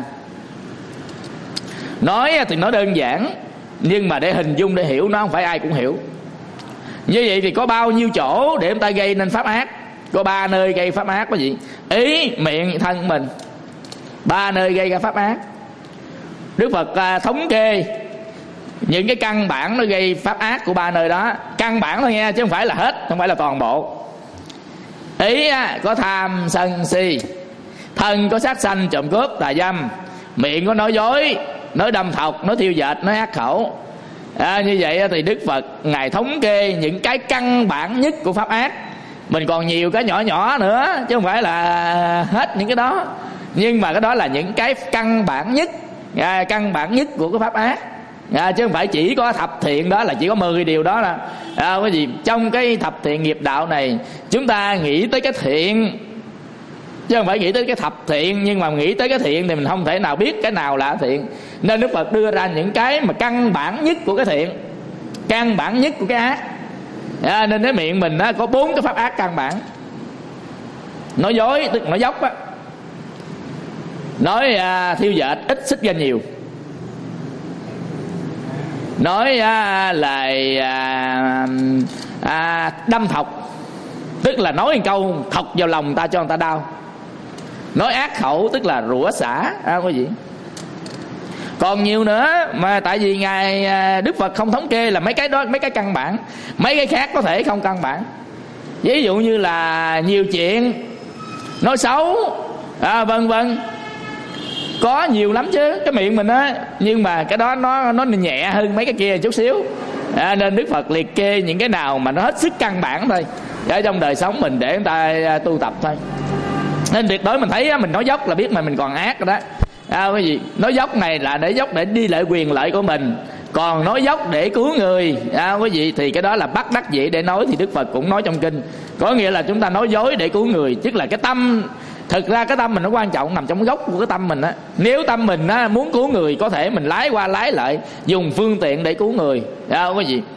Nói thì nó đơn giản, nhưng mà để hình dung để hiểu nó không phải ai cũng hiểu. Như vậy thì có bao nhiêu chỗ để chúng ta gây nên pháp ác? Có ba nơi gây pháp ác có gì? Ý, miệng, thân mình. Ba nơi gây ra pháp ác. Đức Phật à, thống kê những cái căn bản nó gây pháp ác của ba nơi đó. Căn bản thôi nghe, chứ không phải là hết, không phải là toàn bộ. Ý á, có tham sân si. Thân có sát sanh trộm cướp tà dâm. Miệng có nói dối, nói đâm thọc, nói thiêu dệt, nói ác khẩu. À, như vậy thì Đức Phật Ngài thống kê những cái căn bản nhất của pháp ác. Mình còn nhiều cái nhỏ nhỏ nữa, chứ không phải là hết những cái đó. Nhưng mà cái đó là những cái căn bản nhất, à, căn bản nhất của cái pháp ác, à, chứ không phải chỉ có thập thiện đó là chỉ có mười điều đó là à, cái gì. Trong cái thập thiện nghiệp đạo này chúng ta nghĩ tới cái thiện, chứ không phải nghĩ tới cái thập thiện. Nhưng mà nghĩ tới cái thiện thì mình không thể nào biết cái nào là thiện. Nên Đức Phật đưa ra những cái mà căn bản nhất của cái thiện, căn bản nhất của cái ác. À, nên cái miệng mình á, có bốn cái pháp ác căn bản. Nói dối tức nói dốc á, nói à, thiêu dệt ít xích ra nhiều, nói à, lời à, à, đâm thọc, tức là nói một câu thọc vào lòng ta cho người ta đau. Nói ác khẩu tức là rủa xả, à, có gì. Còn nhiều nữa mà tại vì Ngài Đức Phật không thống kê là mấy cái đó, mấy cái căn bản. Mấy cái khác có thể không căn bản. Ví dụ như là nhiều chuyện, nói xấu, à, vân vân. Có nhiều lắm chứ, cái miệng mình á. Nhưng mà cái đó nó nó nhẹ hơn mấy cái kia chút xíu, à, nên Đức Phật liệt kê những cái nào mà nó hết sức căn bản thôi ở trong đời sống mình để người ta tu tập thôi. Nên tuyệt đối mình thấy mình nói dốc là biết mà mình còn ác rồi đó. À, cái gì nói dốc này là để dốc để đi lại quyền lợi của mình, còn nói dốc để cứu người, à, cái gì thì cái đó là bắt đắc dĩ để nói. Thì Đức Phật cũng nói trong kinh, có nghĩa là chúng ta nói dối để cứu người, tức là cái tâm. Thực ra cái tâm mình nó quan trọng, nằm trong gốc của cái tâm mình á. Nếu tâm mình á, muốn cứu người, có thể mình lái qua lái lại, dùng phương tiện để cứu người, à, cái gì.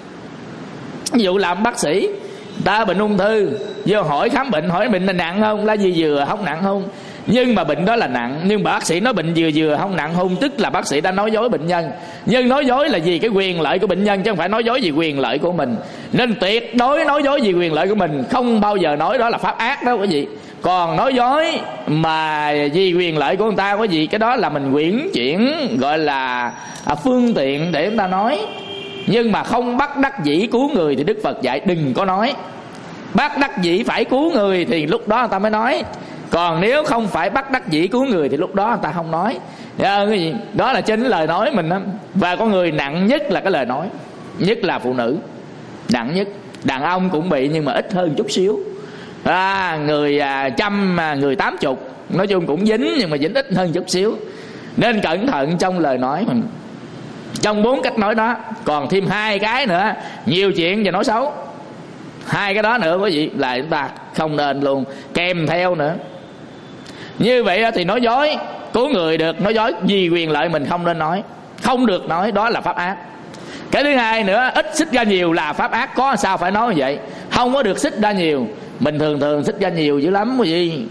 Ví dụ làm bác sĩ, ta bệnh ung thư, vô hỏi khám bệnh, hỏi bệnh là nặng không, là gì vừa không nặng không. Nhưng mà bệnh đó là nặng, nhưng bác sĩ nói bệnh vừa vừa không nặng không, tức là bác sĩ đã nói dối bệnh nhân. Nhưng nói dối là gì? Cái quyền lợi của bệnh nhân, chứ không phải nói dối vì quyền lợi của mình. Nên tuyệt đối nói dối vì quyền lợi của mình, không bao giờ nói đó là pháp ác đó quý vị. Còn nói dối mà vì quyền lợi của người ta có gì, cái đó là mình quyển chuyển, gọi là phương tiện để chúng ta nói. Nhưng mà không bắt đắc dĩ cứu người thì Đức Phật dạy đừng có nói. Bắt đắc dĩ phải cứu người thì lúc đó người ta mới nói. Còn nếu không phải bắt đắc dĩ cứu người thì lúc đó người ta không nói. Cái gì? Đó là trên lời nói mình đó. Và con người nặng nhất là cái lời nói, nhất là phụ nữ, nặng nhất. Đàn ông cũng bị nhưng mà ít hơn chút xíu, à, người à, trăm à, người tám chục. Nói chung cũng dính nhưng mà dính ít hơn chút xíu. Nên cẩn thận trong lời nói mình. Trong bốn cách nói đó còn thêm hai cái nữa, nhiều chuyện và nói xấu. Hai cái đó nữa quý vị là chúng ta không nên luôn, kèm theo nữa. Như vậy thì nói dối cứu người được, nói dối vì quyền lợi mình không nên nói, không được nói, đó là pháp ác. Cái thứ hai nữa, ít xích ra nhiều là pháp ác, có sao phải nói như vậy. Không có được xích ra nhiều. Mình thường thường xích ra nhiều dữ lắm quý vị.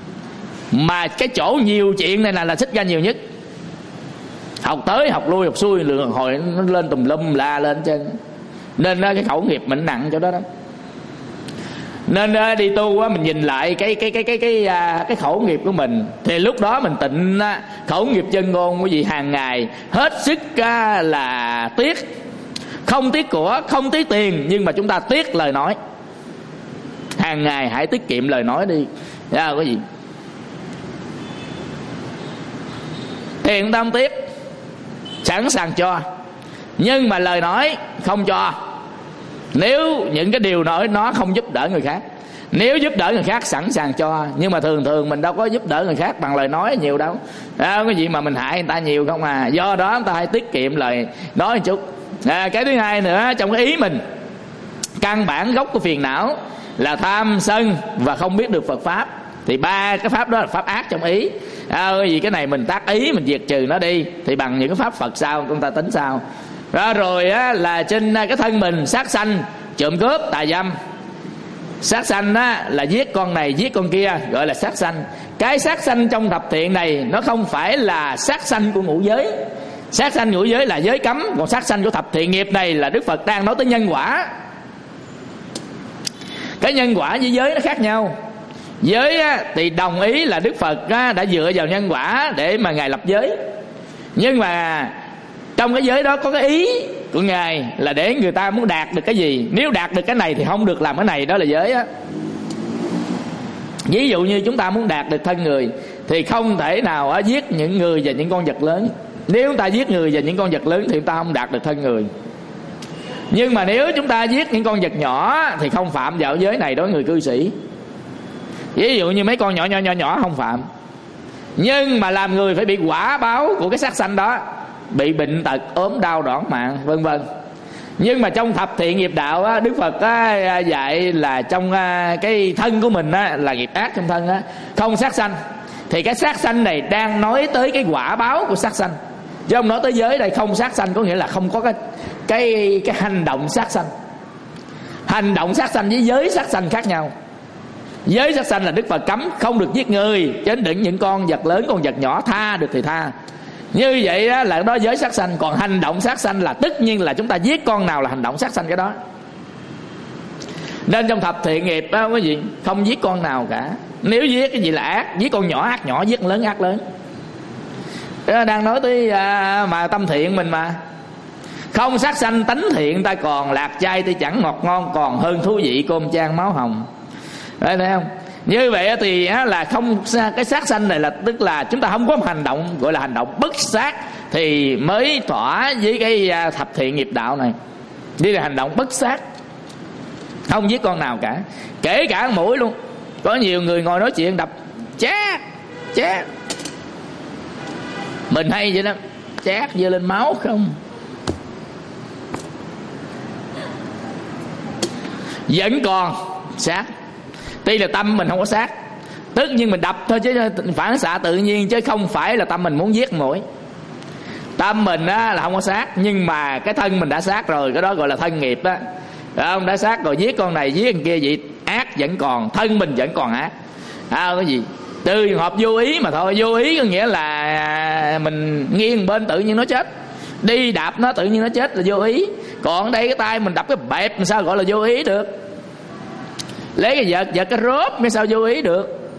Mà cái chỗ nhiều chuyện này là, là xích ra nhiều nhất. Học tới học lui học xuôi lượng hồi nó lên tùm lum la lên trên. Nên cái khẩu nghiệp mình nặng chỗ đó đó. Nên đi tu á, mình nhìn lại cái cái cái cái cái cái, cái khẩu nghiệp của mình thì lúc đó mình tịnh khẩu nghiệp chân ngôn quý vị hàng ngày hết sức là tiếc. không tiếc của, không tiếc tiền, nhưng mà chúng ta tiếc lời nói. Hàng ngày hãy tiết kiệm lời nói đi. Dạ, có gì tiền ta không tiếc, sẵn sàng cho, nhưng mà lời nói không cho. Nếu những cái điều nói nó không giúp đỡ người khác, nếu giúp đỡ người khác sẵn sàng cho, nhưng mà thường thường mình đâu có giúp đỡ người khác bằng lời nói nhiều đâu. À, cái gì mà mình hại người ta nhiều không à. Do đó chúng ta hãy tiết kiệm lời nói một chút. À, cái thứ hai nữa, trong cái ý mình, căn bản gốc của phiền não là tham sân và không biết được Phật pháp. Thì ba cái pháp đó là pháp ác trong ý. À, vì cái này mình tác ý, mình diệt trừ nó đi, thì bằng những cái pháp Phật sau chúng ta tính sau. Đó, rồi á, là trên cái thân mình sát sanh, trộm cướp, tà dâm. Sát sanh á, là giết con này giết con kia, gọi là sát sanh. Cái sát sanh trong thập thiện này nó không phải là sát sanh của ngũ giới. Sát sanh ngũ giới là giới cấm, còn sát sanh của thập thiện nghiệp này là Đức Phật đang nói tới nhân quả. Cái nhân quả với giới nó khác nhau. Giới á, thì đồng ý là Đức Phật á, đã dựa vào nhân quả để mà Ngài lập giới. Nhưng mà trong cái giới đó có cái ý của Ngài là để người ta muốn đạt được cái gì. Nếu đạt được cái này thì không được làm cái này, đó là giới á. Ví dụ như chúng ta muốn đạt được thân người thì không thể nào á, giết những người và những con vật lớn. Nếu chúng ta giết người và những con vật lớn thì chúng ta không đạt được thân người. Nhưng mà nếu chúng ta giết những con vật nhỏ thì không phạm vào giới này đối với người cư sĩ. Ví dụ như mấy con nhỏ nhỏ nhỏ nhỏ không phạm. Nhưng mà làm người phải bị quả báo của cái sát sanh đó, bị bệnh tật, ốm đau, đoản mạng, vân vân. Nhưng mà trong thập thiện nghiệp đạo á, Đức Phật á, dạy là trong á, cái thân của mình á, là nghiệp ác trong thân á, không sát sanh. Thì cái sát sanh này đang nói tới cái quả báo của sát sanh, chứ không nói tới giới đây. Không sát sanh có nghĩa là không có cái cái cái hành động sát sanh. Hành động sát sanh với giới sát sanh khác nhau. Giới sát sanh là Đức Phật cấm không được giết người, chứ đừng những con vật lớn, con vật nhỏ tha được thì tha. Như vậy đó là đó giới sát sanh. Còn hành động sát sanh là tất nhiên là chúng ta giết con nào là hành động sát sanh cái đó. Nên trong thập thiện nghiệp đó có gì không giết con nào cả. Nếu giết cái gì là ác, giết con nhỏ ác nhỏ, giết con lớn ác lớn. Đó đang nói tới à, mà tâm thiện mình mà. Không sát sanh tánh thiện, ta còn lạc chay thì chẳng ngọt ngon, còn hơn thú vị cơm chan máu hồng. Đấy, thấy không? Như vậy thì á, là không, cái sát sanh này là tức là chúng ta không có một hành động gọi là hành động bất sát thì mới thỏa với cái thập thiện nghiệp đạo này. Đây là hành động bất sát, không giết con nào cả, kể cả con muỗi luôn. Có nhiều người ngồi nói chuyện đập chát chát, mình hay vậy đó, chát dơ lên máu không. Vẫn còn sát. Tuy là tâm mình không có sát, tức nhưng mình đập thôi, chứ phản xạ tự nhiên, chứ không phải là tâm mình muốn giết muỗi. Tâm mình á, là không có sát, nhưng mà cái thân mình đã sát rồi, cái đó gọi là thân nghiệp đó. Không, đã sát rồi, giết con này giết con kia, vậy ác vẫn còn, thân mình vẫn còn ác. À, cái gì từ trường hợp vô ý mà thôi. Vô ý có nghĩa là mình nghiêng bên tự nhiên nó chết, đi đạp nó tự nhiên nó chết là vô ý. Còn đây cái tay mình đập cái bẹp sao gọi là vô ý được. Lấy cái vợt vợt cái rốp cái sao vô ý được.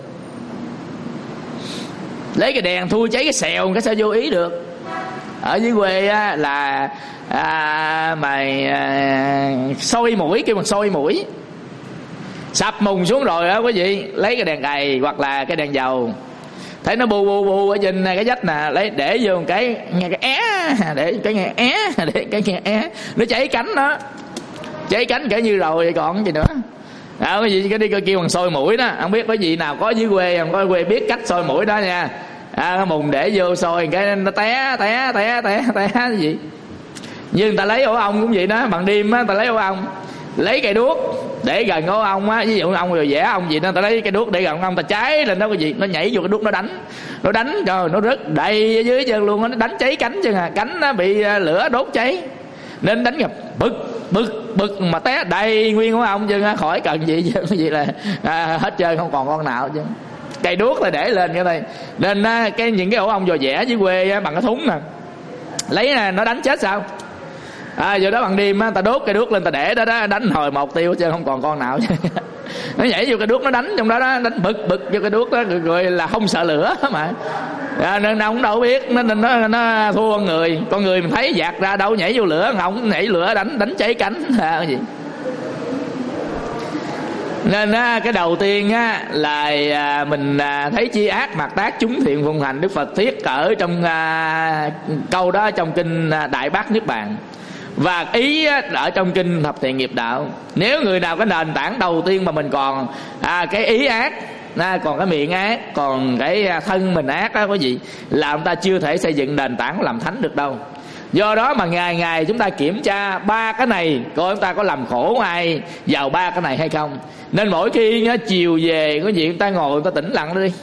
Lấy cái đèn thui cháy cái xèo cái sao vô ý được. Ở dưới quê á, là à, mày à, soi mũi, kêu bằng soi mũi, sập mùng xuống rồi á quý vị, lấy cái đèn cày hoặc là cái đèn dầu, thấy nó bu bu bu ở trên cái vách nè, lấy để vô một cái nghe cái é, để cái nghe é, để cái nghe é, nó cháy cánh đó, cháy cánh kể như rồi còn gì nữa. À, cái gì cái đi kêu bằng soi mũi đó, không biết có gì nào có dưới quê không, có quê biết cách soi mũi đó nha. À, cái mùng để vô soi cái nó té té té té té cái gì. Như người ta lấy ổ ong cũng vậy đó, bằng đêm á, người ta lấy ổ ong, lấy cây đuốc để gần ổ ong á, ví dụ ong rồi vẽ ong gì đó, người ta lấy cây đuốc để gần ong, ta cháy lên đó cái gì, nó nhảy vô cái đuốc nó đánh, nó đánh trời nó rớt đầy ở dưới chân luôn, nó đánh cháy cánh chứ à, cánh nó bị lửa đốt cháy, nên đánh gặp bực bực bực mà té đầy nguyên ổ ong chứ khỏi cần gì chứ, cái gì là à, hết trơn không còn con nào chứ. Cây đuốc là để lên cái này, nên cái những cái ổ ong dò vẽ dưới quê bằng cái thúng nè, lấy nó đánh chết sao. À, giờ đó bằng đêm á, ta đốt cây đuốc lên ta để đó, đó đánh hồi một tiêu chứ không còn con nào chứ. nó nhảy vô cái đuốc nó đánh trong đó đó, đánh bực bực vô cái đuốc đó, rồi là không sợ lửa mà. À, nên nào cũng đâu biết nó, nó nó thua con người. Con người mình thấy dạt ra đâu nhảy vô lửa, không nhảy lửa đánh đánh cháy cánh à, cái gì. Nên á, cái đầu tiên á, là à, mình à, thấy chi ác mạt tác chúng thiện phụng hành. Đức Phật thiết ở trong à, câu đó trong kinh à, Đại Bát Niết Bàn. Và ý á, ở trong kinh Thập Thiện Nghiệp Đạo. Nếu người nào có nền tảng đầu tiên mà mình còn à, cái ý ác, à, còn cái miệng ác, còn cái thân mình ác đó, có gì là chúng ta chưa thể xây dựng nền tảng làm thánh được đâu. Do đó mà ngày ngày chúng ta kiểm tra ba cái này, coi chúng ta có làm khổ ai vào ba cái này hay không. Nên mỗi khi nó chiều về có gì chúng ta ngồi, chúng ta tĩnh lặng đi,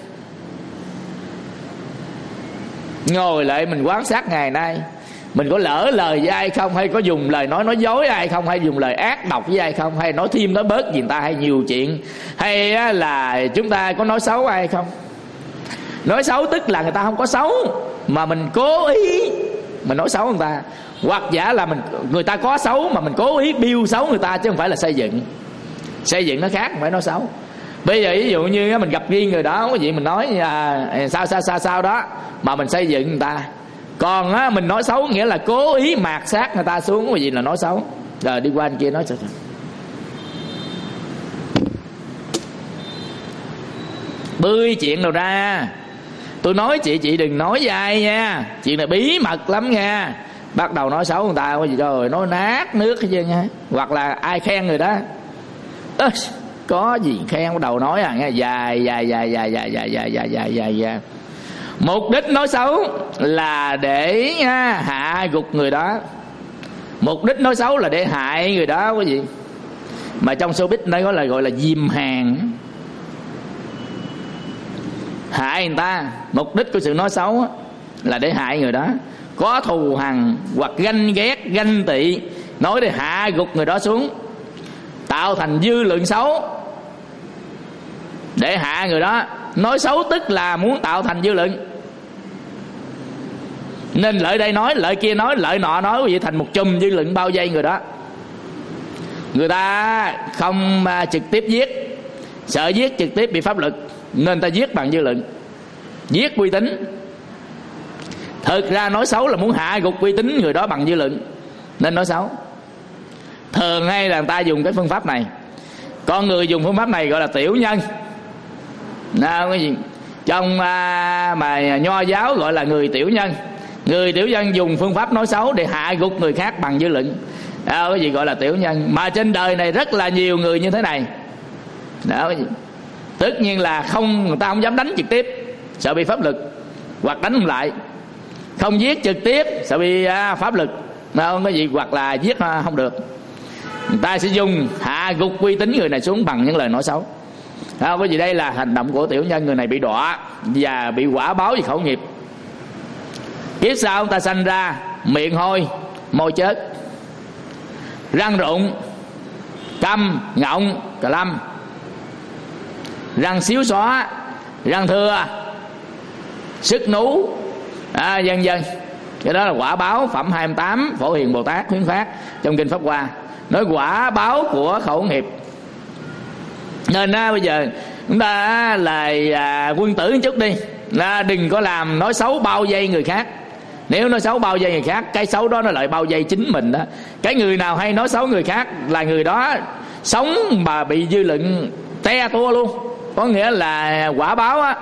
ngồi lại mình quan sát ngày nay mình có lỡ lời với ai không, hay có dùng lời nói nói dối ai không, hay dùng lời ác độc với ai không, hay nói thêm nói bớt gì người ta, hay nhiều chuyện, hay là chúng ta có nói xấu ai không. Nói xấu tức là người ta không có xấu mà mình cố ý mình nói xấu người ta, hoặc giả là mình người ta có xấu mà mình cố ý biêu xấu người ta, chứ không phải là xây dựng. Xây dựng nó khác, không phải nói xấu. Bây giờ ví dụ như mình gặp riêng người đó, cái gì mình nói à, sao sao sao sao đó mà mình xây dựng người ta. Còn á, mình nói xấu nghĩa là cố ý mạt sát người ta xuống, cái gì là nói xấu. Rồi đi qua anh kia nói sao sao bươi chuyện đâu ra. Tôi nói chị, chị đừng nói với ai nha, chuyện này bí mật lắm nha. Bắt đầu nói xấu người ta, cái gì rồi nói nát nước hết trơn nha. Hoặc là ai khen người đó, ơ có gì khen, bắt đầu nói à nghe dài dài dài dài dài dài dài dài dài dài dài. Mục đích nói xấu là để ha, hạ gục người đó. Mục đích nói xấu là để hại người đó, cái gì mà trong showbiz đây có là gọi là dìm hàng, hại người ta. Mục đích của sự nói xấu là để hại người đó, có thù hằn hoặc ganh ghét ganh tị, nói để hạ gục người đó xuống, tạo thành dư luận xấu để hạ người đó. Nói xấu tức là muốn tạo thành dư luận. Nên lợi đây nói, lợi kia nói, lợi nọ nói, vậy thành một chùm dư luận bao vây người đó. Người ta không trực tiếp giết, sợ giết trực tiếp bị pháp luật, nên ta giết bằng dư luận, giết uy tín. Thực ra nói xấu là muốn hạ gục uy tín người đó bằng dư luận, nên nói xấu. Thường hay là người ta dùng cái phương pháp này. Con người dùng phương pháp này gọi là tiểu nhân. Nào, cái gì trong à, mà nho giáo gọi là người tiểu nhân. Người tiểu nhân dùng phương pháp nói xấu để hạ gục người khác bằng dư luận. Đó, cái gì gọi là tiểu nhân. Mà trên đời này rất là nhiều người như thế này. Đó, cái gì? Tất nhiên là không, người ta không dám đánh trực tiếp, sợ bị pháp lực, hoặc đánh lại. Không giết trực tiếp, sợ bị à, pháp lực. Đó, cái gì hoặc là giết à, không được. Người ta sẽ dùng hạ gục uy tín người này xuống bằng những lời nói xấu. Đó, cái gì đây là hành động của tiểu nhân. Người này bị đọa và bị quả báo vì khẩu nghiệp. Kiếp sau ông ta sanh ra miệng hôi, môi chết, răng rụng, câm, ngọng, cà lâm, răng xíu xóa, răng thưa, sức nú, à, vân vân. Cái đó là quả báo phẩm hai mươi tám Phổ Hiền Bồ Tát khuyến phát trong kinh Pháp Hoa, nói quả báo của khẩu nghiệp. Nên á, bây giờ chúng ta là à, quân tử một chút đi, là đừng có làm nói xấu bao vây người khác. Nếu nói xấu bao vây người khác, cái xấu đó nó lại bao vây chính mình đó. Cái người nào hay nói xấu người khác là người đó sống mà bị dư luận te tua luôn. Có nghĩa là quả báo á,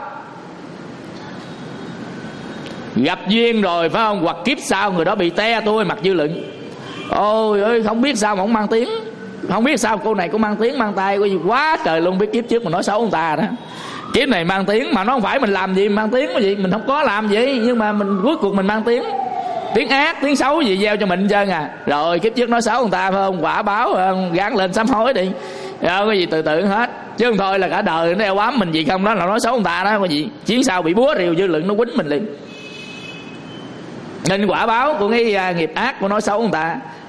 gặp duyên rồi phải không, hoặc kiếp sau người đó bị te tua mặt dư luận. Ôi ơi, không biết sao mà không mang tiếng, không biết sao cô này cũng mang tiếng mang tay quá trời luôn. Biết kiếp trước mà nói xấu ông ta đó, kiếp này mang tiếng mà nó không phải mình làm gì mang tiếng cái gì, mình không có làm gì, nhưng mà mình cuối cùng mình mang tiếng, tiếng ác tiếng xấu gì gieo cho mình trơn à. Rồi kiếp trước nói xấu ông ta phải không, quả báo phải không? Gán lên sám hối đi, rồi cái gì từ từ hết, chứ không thôi là cả đời nó đeo bám mình gì không, đó là nói xấu ông ta đó, cái gì chiến sau bị búa rìu dư luận nó quýnh mình liền. Nên quả báo của cái nghiệp ác của nói xấu ông ta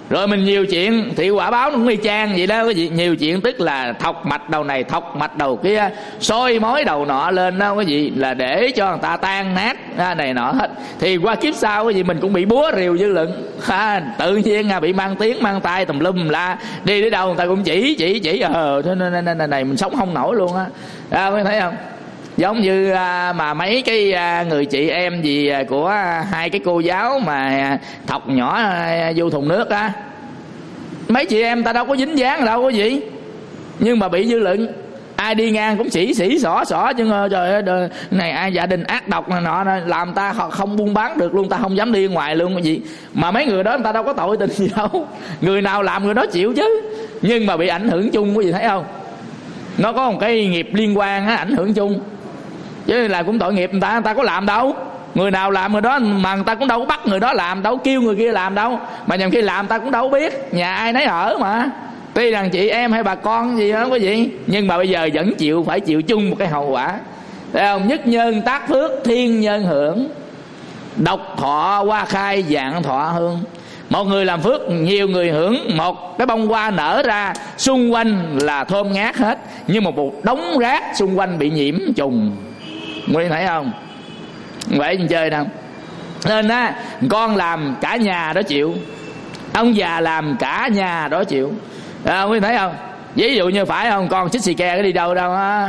Rồi mình nhiều chuyện thì quả báo nó cũng y chang vậy đó quý vị. Nhiều chuyện tức là thọc mạch đầu này, thọc mạch đầu kia, soi mối đầu nọ lên đó quý vị, là để cho người ta tan nát này nọ hết. Thì qua kiếp sau quý vị mình cũng bị búa rìu dư luận, à, tự nhiên bị mang tiếng mang tay tùm lum la, đi đến đâu người ta cũng chỉ chỉ chỉ ờ thế nên này mình sống không nổi luôn á. À, quý thấy không? Giống như à, mà mấy cái à, người chị em gì à, của à, hai cái cô giáo mà à, thọc nhỏ à, vô thùng nước á, mấy chị em ta đâu có dính dáng đâu quý vị, nhưng mà bị dư luận, ai đi ngang cũng chỉ xỉ xỏ xỏ chứ. Trời ơi, đời này ai gia đình ác độc này nọ, làm ta không buôn bán được luôn, ta không dám đi ngoài luôn quý vị. Mà mấy người đó người ta đâu có tội tình gì đâu, người nào làm người đó chịu chứ, nhưng mà bị ảnh hưởng chung quý vị thấy không? Nó có một cái nghiệp liên quan á, ảnh hưởng chung, chứ là cũng tội nghiệp người ta, người ta có làm đâu. Người nào làm người đó, mà người ta cũng đâu có bắt người đó làm, đâu kêu người kia làm đâu. Mà nhầm khi làm người ta cũng đâu có biết, nhà ai nấy ở mà. Tuy rằng chị em hay bà con gì đó quý vị, nhưng mà bây giờ vẫn chịu, phải chịu chung một cái hậu quả. Thấy không? Nhất nhân tác phước, thiên nhân hưởng. Độc thọ hoa khai, dạng thọ hương. Một người làm phước, nhiều người hưởng. Một cái bông hoa nở ra, xung quanh là thơm ngát hết, nhưng mà một đống rác xung quanh bị nhiễm trùng. Nguyên thấy không? Vậy chơi đâu. Nên á, con làm cả nhà đó chịu, ông già làm cả nhà đó chịu. À, Nguyên thấy không? Ví dụ như phải không, con chích xì ke cái đi đâu đâu á,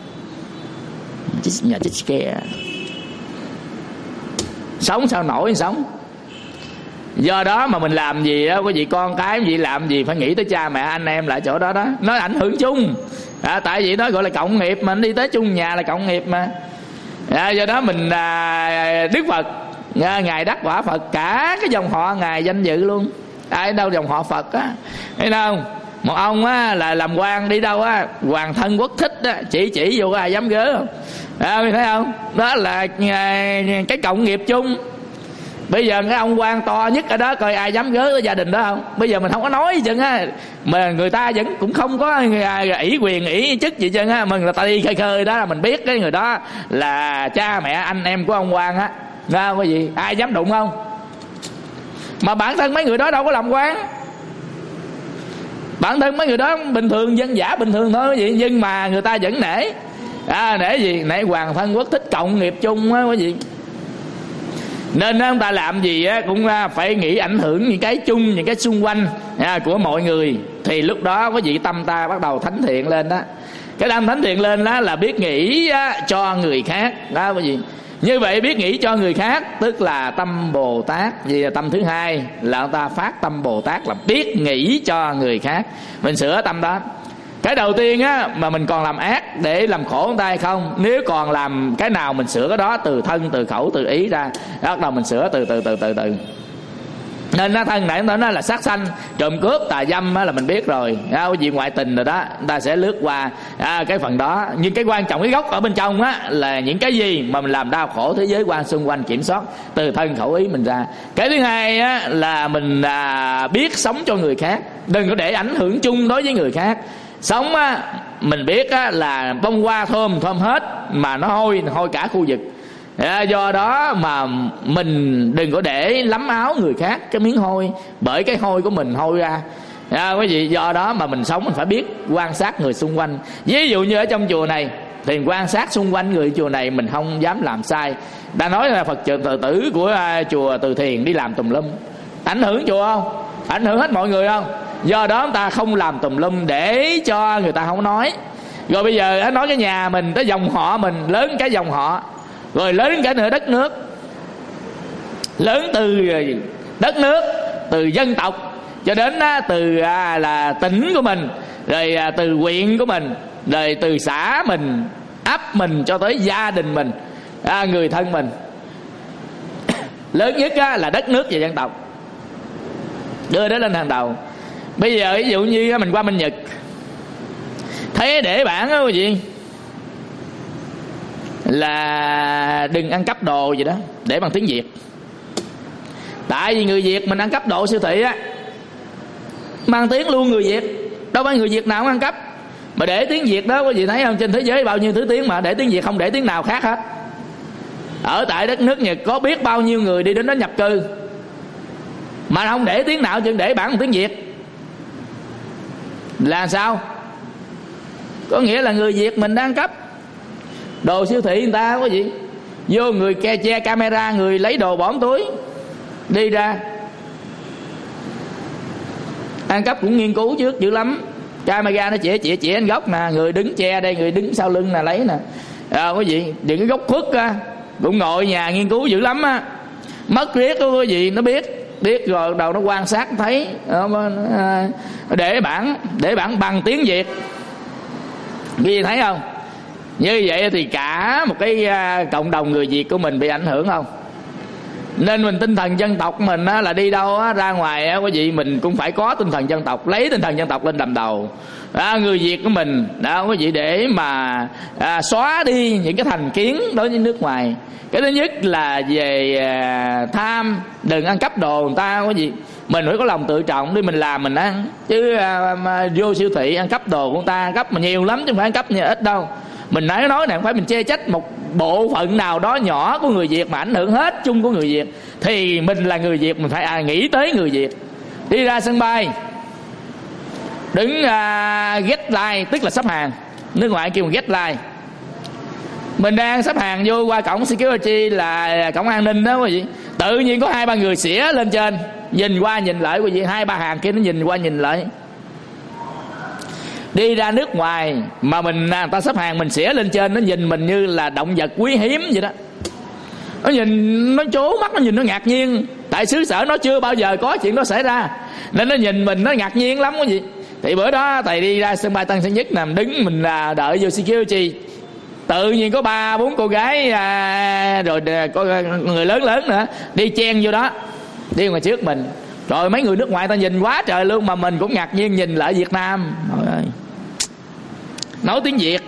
nhà chích xì ke sống sao nổi sống. Do đó mà mình làm gì đó quý vị, con cái gì làm gì phải nghĩ tới cha mẹ anh em lại chỗ đó đó, nó ảnh hưởng chung. À, tại vì nó gọi là cộng nghiệp, mà đi tới chung nhà là cộng nghiệp mà. À, do đó mình à, Đức Phật à, ngài đắc quả Phật, cả cái dòng họ ngài danh dự luôn. Ai đâu dòng họ Phật á, thấy không? Một ông á là làm quan đi đâu á, hoàng thân quốc thích á, chỉ chỉ vô có ai dám gớ không? À, thấy không? Đó là à, cái cộng nghiệp chung. Bây giờ cái ông quan to nhất ở đó coi ai dám gớ gia đình đó không? Bây giờ mình không có nói gì trơn á, mà người ta vẫn cũng không có ỷ quyền ỷ chức gì trơn á, mà người ta đi khơi khơi đó là mình biết cái người đó là cha mẹ anh em của ông quan á. Nghe cái gì? Ai dám đụng không? Mà bản thân mấy người đó đâu có làm quan, bản thân mấy người đó bình thường, dân dã bình thường thôi vậy, nhưng mà người ta vẫn nể. À, nể gì? Nể hoàng thân quốc thích, cộng nghiệp chung á quý vị. Nên chúng ta làm gì á cũng phải nghĩ ảnh hưởng những cái chung, những cái xung quanh của mọi người, thì lúc đó quý vị tâm ta bắt đầu thánh thiện lên đó. Cái tâm thánh thiện lên đó là biết nghĩ cho người khác đó quý vị. Như vậy biết nghĩ cho người khác tức là tâm Bồ Tát. Vì là tâm thứ hai là người ta phát tâm Bồ Tát là biết nghĩ cho người khác. Mình sửa tâm đó. Cái đầu tiên á, mà mình còn làm ác để làm khổ người ta hay không? Nếu còn làm cái nào mình sửa cái đó, từ thân, từ khẩu, từ ý ra, bắt đầu mình sửa từ từ từ từ từ. Nên nó thân nãy nó nói là sát sanh, trộm cướp, tà dâm là mình biết rồi. À, cái gì ngoại tình rồi đó, người ta sẽ lướt qua à, cái phần đó. Nhưng cái quan trọng, cái gốc ở bên trong á là những cái gì mà mình làm đau khổ thế giới quan xung quanh, kiểm soát từ thân khẩu ý mình ra. Cái thứ hai á là mình à, biết sống cho người khác, đừng có để ảnh hưởng chung đối với người khác. Sống á, mình biết á, là bông hoa thơm thơm hết mà nó hôi hôi cả khu vực. À, do đó mà mình đừng có để lấm áo người khác cái miếng hôi, bởi cái hôi của mình hôi ra. À, quý vị, do đó mà mình sống mình phải biết quan sát người xung quanh. Ví dụ như ở trong chùa này thì quan sát xung quanh người chùa này mình không dám làm sai. Ta nói là Phật tử tử của uh, chùa Từ Thiền đi làm tùm lum, ảnh hưởng chùa không? Ảnh hưởng hết mọi người không? Do đó ta không làm tùm lum để cho người ta không nói. Rồi bây giờ nói cái nhà mình, cái dòng họ mình lớn cái dòng họ, rồi lớn cả nửa đất nước, lớn từ đất nước, từ dân tộc cho đến từ à, là tỉnh của mình, rồi à, từ huyện của mình, rồi từ xã mình, ấp mình cho tới gia đình mình, à, người thân mình. Lớn nhất á, là đất nước và dân tộc, đưa đó lên hàng đầu. Bây giờ ví dụ như mình qua bên Nhật, thấy để bản đó quý vị là đừng ăn cắp đồ gì đó, để bằng tiếng Việt. Tại vì người Việt mình ăn cắp đồ siêu thị á, mang tiếng luôn người Việt, đâu phải người Việt nào cũng ăn cắp. Mà để tiếng Việt đó quý vị thấy không, trên thế giới bao nhiêu thứ tiếng mà để tiếng Việt không để tiếng nào khác hết. Ở tại đất nước Nhật có biết bao nhiêu người đi đến đó nhập cư, mà không để tiếng nào chứ để bản tiếng Việt là sao? Có nghĩa là người Việt mình đang cấp đồ siêu thị người ta có gì vô, người ke che camera, người lấy đồ bỏ túi đi ra. Ăn cắp cũng nghiên cứu trước dữ lắm. Camera nó chỉ chỉ chỉ anh góc nè, người đứng che đây, người đứng sau lưng nè lấy nè. À, quý vị, những cái góc khuất á cũng ngồi nhà nghiên cứu dữ lắm á. Mất riết đó quý vị, nó biết biết rồi đầu nó quan sát thấy để bản để bản bằng tiếng Việt. Quý vị thấy không? Như vậy thì cả một cái cộng đồng người Việt của mình bị ảnh hưởng không? Nên mình tinh thần dân tộc mình á, là đi đâu á, ra ngoài á, quý vị mình cũng phải có tinh thần dân tộc, lấy tinh thần dân tộc lên làm đầu. À, người Việt của mình đó quý vị, để mà à, xóa đi những cái thành kiến đối với nước ngoài. Cái thứ nhất là về à, tham, đừng ăn cắp đồ người ta quý vị. Mình phải có lòng tự trọng đi mình làm mình ăn, chứ à, mà vô siêu thị ăn cắp đồ của người ta, ăn cắp mà nhiều lắm chứ không phải ăn cắp như ít đâu. Mình nói nói này không phải mình chê trách một bộ phận nào đó nhỏ của người Việt mà ảnh hưởng hết chung của người Việt. Thì mình là người Việt mình phải à, nghĩ tới người Việt. Đi ra sân bay đứng uh, get line, tức là sắp hàng. Nước ngoài kêu get line. Mình đang sắp hàng vô qua cổng security là cổng an ninh đó quý vị. Tự nhiên có hai ba người xỉa lên trên, nhìn qua nhìn lại quý vị, hai ba hàng kia nó nhìn qua nhìn lại. Đi ra nước ngoài mà mình người ta sắp hàng mình xỉa lên trên, nó nhìn mình như là động vật quý hiếm vậy đó. Nó nhìn, nó trố mắt, nó nhìn nó ngạc nhiên. Tại xứ sở nó chưa bao giờ có chuyện đó xảy ra, nên nó nhìn mình nó ngạc nhiên lắm quý vị. Thì bữa đó thầy đi ra sân bay Tân Sơn Nhất nằm đứng mình là đợi vô security, tự nhiên có ba bốn cô gái à, rồi có người lớn lớn nữa đi chen vô đó, đi ngoài trước mình. Rồi mấy người nước ngoài ta nhìn quá trời luôn, mà mình cũng ngạc nhiên nhìn lại Việt Nam. Trời ơi, nói tiếng Việt.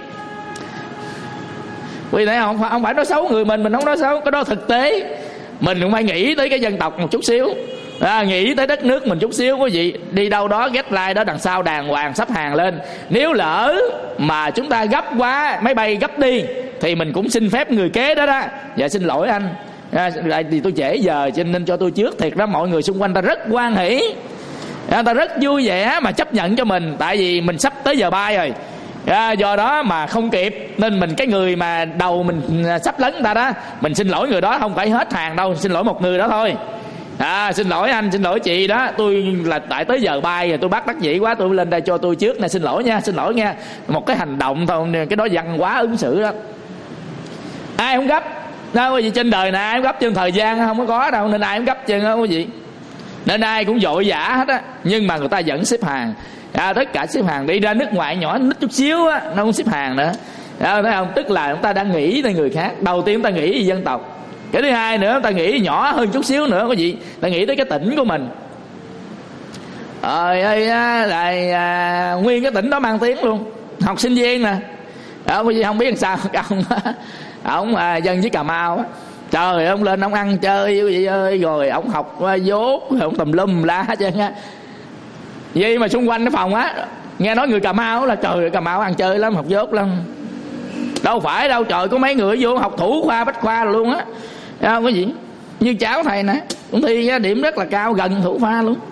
Vì thế không phải, không phải nói xấu người mình, mình không nói xấu, cái đó thực tế. Mình cũng phải nghĩ tới cái dân tộc một chút xíu, à, nghĩ tới đất nước mình chút xíu quý vị. Đi đâu đó get line đó đằng sau đàng hoàng sắp hàng lên. Nếu lỡ mà chúng ta gấp quá, máy bay gấp đi, thì mình cũng xin phép người kế đó đó, dạ xin lỗi anh, à, thì tôi trễ giờ cho nên cho tôi trước. Thiệt ra mọi người xung quanh ta rất hoan hỉ, người ta rất vui vẻ mà chấp nhận cho mình, tại vì mình sắp tới giờ bay rồi. À, do đó mà không kịp nên mình, cái người mà đầu mình sắp lấn người ta đó, mình xin lỗi người đó, không phải hết hàng đâu, xin lỗi một người đó thôi. À, xin lỗi anh, xin lỗi chị đó, tôi là tại tới giờ bay rồi tôi bắt đắc dĩ quá, tôi lên đây cho tôi trước nè, xin lỗi nha, xin lỗi nha. Một cái hành động thôi, cái đó văn hóa ứng xử đó. Ai không gấp đâu quý vị, trên đời này ai không gấp, trên thời gian không có có đâu, nên ai cũng gấp chân đó quý vị. Nên ai cũng vội vã hết á, nhưng mà người ta vẫn xếp hàng. À, tất cả xếp hàng. Đi ra nước ngoài nhỏ nít chút xíu á, nó không xếp hàng nữa. À, thấy không? Tức là chúng ta đang nghĩ tới người khác. Đầu tiên chúng ta nghĩ về dân tộc. Cái thứ hai nữa, chúng ta nghĩ nhỏ hơn chút xíu nữa có gì, ta nghĩ tới cái tỉnh của mình. Rồi ơi là à, nguyên cái tỉnh đó mang tiếng luôn, học sinh viên nè. Đó, quý vị không biết làm sao ông ông à, dân với Cà Mau á, trời, ông lên ông ăn chơi quý vị ơi, rồi ông học dốt, rồi ông tùm lum la hết trơn á. Vậy mà xung quanh cái phòng á, nghe nói người Cà Mau là trời, Cà Mau ăn chơi lắm, học dốt lắm. Đâu phải đâu, trời, có mấy người vô học thủ khoa bách khoa rồi luôn á. Thấy không cái gì? Như cháu thầy nè, cũng thi điểm rất là cao, gần thủ khoa luôn.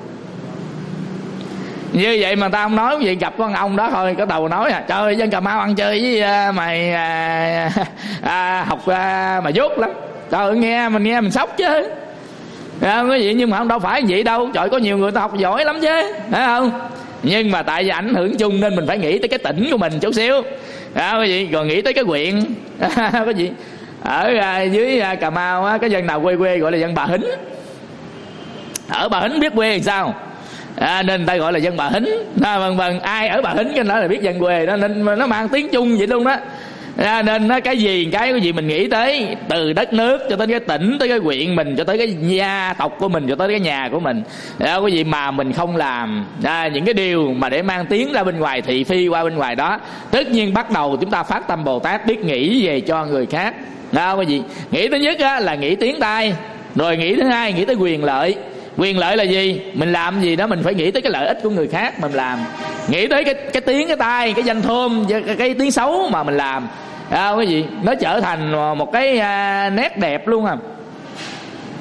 Như vậy mà ta không nói gì, gặp con ông đó thôi có đầu nói à, trời, dân Cà Mau ăn chơi với à, mày à, à, học à, mà dốt lắm. Trời, nghe mình nghe mình sốc chứ. Không có gì, nhưng mà không đâu phải vậy đâu. Trời, có nhiều người ta học giỏi lắm chứ, phải không? Nhưng mà tại vì ảnh hưởng chung nên mình phải nghĩ tới cái tỉnh của mình chút xíu. À, cái gì? Rồi nghĩ tới cái huyện. Cái gì? Ở à, dưới à, Cà Mau á, cái dân nào quê quê gọi là dân Bà Hính. Ở Bà Hính biết quê thì sao? À, nên người ta gọi là dân Bà Hính. À, vân vân, ai ở Bà Hính cái đó là biết dân quê đó, nên nó mang tiếng chung vậy luôn đó. À, nên nó cái gì cái cái gì mình nghĩ tới, từ đất nước cho tới cái tỉnh, tới cái huyện mình, cho tới cái gia tộc của mình, cho tới cái nhà của mình. À, cái gì mà mình không làm à, những cái điều mà để mang tiếng ra bên ngoài, thị phi qua bên ngoài đó, tất nhiên bắt đầu chúng ta phát tâm Bồ Tát, biết nghĩ về cho người khác. À, cái gì nghĩ thứ nhất á, là nghĩ tiếng tai, rồi nghĩ thứ hai nghĩ tới quyền lợi. Quyền lợi là gì? Mình làm gì đó mình phải nghĩ tới cái lợi ích của người khác mình làm. Nghĩ tới cái cái tiếng, cái tai, cái danh thơm, cái, cái tiếng xấu mà mình làm. À, cái gì? Nó trở thành một cái à, nét đẹp luôn à.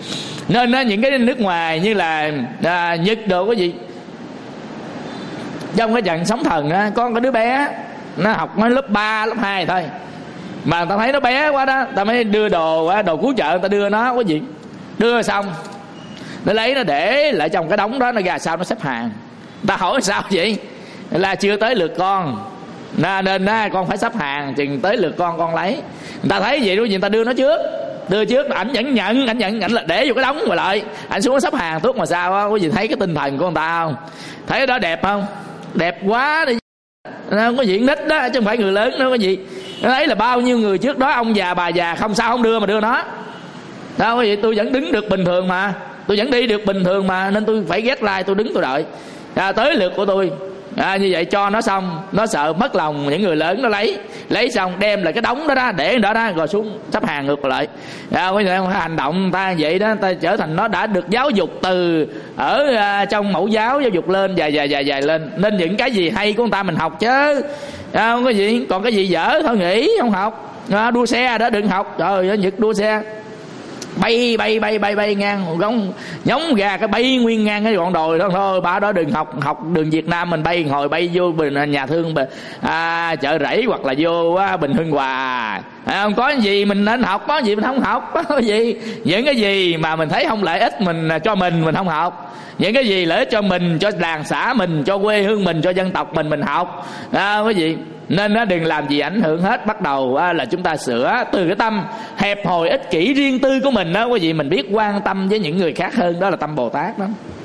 Nên á, những cái nước ngoài như là à, Nhật đồ cái gì, trong cái trận sóng thần á, có cái đứa bé nó học nó lớp ba lớp hai thôi mà ta thấy nó bé quá đó, ta mới đưa đồ đồ cứu trợ, ta đưa nó cái gì, đưa xong nó lấy nó để lại trong cái đống đó, nó ra sao nó xếp hàng. Ta hỏi sao vậy, là chưa tới lượt con nên, nên á, con phải xếp hàng chừng tới lượt con con lấy. Người ta thấy vậy đúng gì, người ta đưa nó trước, đưa trước ảnh vẫn nhận, ảnh nhận ảnh là để vô cái đống rồi lại ảnh xuống xếp hàng tốt mà sao á. Quý vị thấy cái tinh thần của người ta không? Thấy cái đó đẹp không? Đẹp quá đi, nó không có diện nít đó chứ không phải người lớn nữa. Cái gì nó thấy là bao nhiêu người trước đó ông già bà già không sao không đưa mà đưa nó đâu. Cái gì tôi vẫn đứng được bình thường mà, tôi vẫn đi được bình thường mà, nên tôi phải ghét like, tôi đứng tôi đợi à, tới lượt của tôi à, như vậy cho nó xong. Nó sợ mất lòng những người lớn, nó lấy lấy xong đem lại cái đống đó đó để đó đó rồi xuống sắp hàng ngược lại à, cái hành động ta vậy đó, ta trở thành nó đã được giáo dục từ ở à, trong mẫu giáo giáo dục lên dài dài dài dài lên, nên những cái gì hay của người ta mình học chứ à, không có gì. Còn cái gì dở thôi nghỉ không học à, đua xe đó đừng học. Trời ơi, Nhật đua xe bay bay bay bay bay ngang góng nhóng ra cái bay nguyên ngang cái ngọn đồi đó thôi. Bà đó đừng học học đường Việt Nam mình bay hồi bay vô bình nhà thương à, chợ rẫy hoặc là vô á, Bình Hưng Hòa à, không có gì mình nên học, có gì mình không học, có gì những cái gì mà mình thấy không lợi ích mình cho mình mình không học, những cái gì lợi ích cho mình, cho làng xã mình, cho quê hương mình, cho dân tộc mình mình học à, cái gì. Nên nó đừng làm gì ảnh hưởng hết. Bắt đầu á, là chúng ta sửa từ cái tâm hẹp hòi ích kỷ riêng tư của mình đó quý vị, mình biết quan tâm với những người khác hơn, đó là tâm Bồ Tát đó.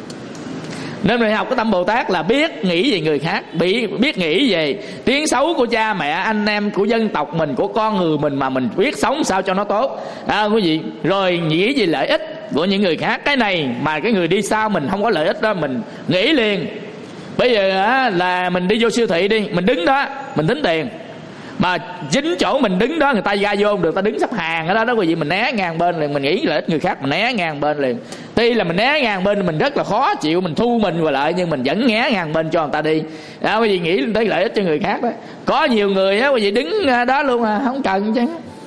Nên mình học cái tâm Bồ Tát là biết nghĩ về người khác, biết nghĩ về tiếng xấu của cha mẹ, anh em, của dân tộc mình, của con người mình, mà mình biết sống sao cho nó tốt à, quý vị. Rồi nghĩ về lợi ích của những người khác. Cái này mà cái người đi sau mình không có lợi ích đó, mình nghĩ liền. Bây giờ á, là mình đi vô siêu thị đi, mình đứng đó mình tính tiền, mà chính chỗ mình đứng đó người ta ra vô không được, ta đứng sắp hàng ở đó đó quý vị, mình né ngang bên liền, mình nghĩ lợi ích người khác mình né ngang bên liền. Tuy là mình né ngang bên mình rất là khó chịu, mình thu mình vào lại, nhưng mình vẫn né ngang bên cho người ta đi đó, quý vị nghĩ tới lợi ích cho người khác đó. Có nhiều người á quý vị đứng đó luôn à, không cần chứ.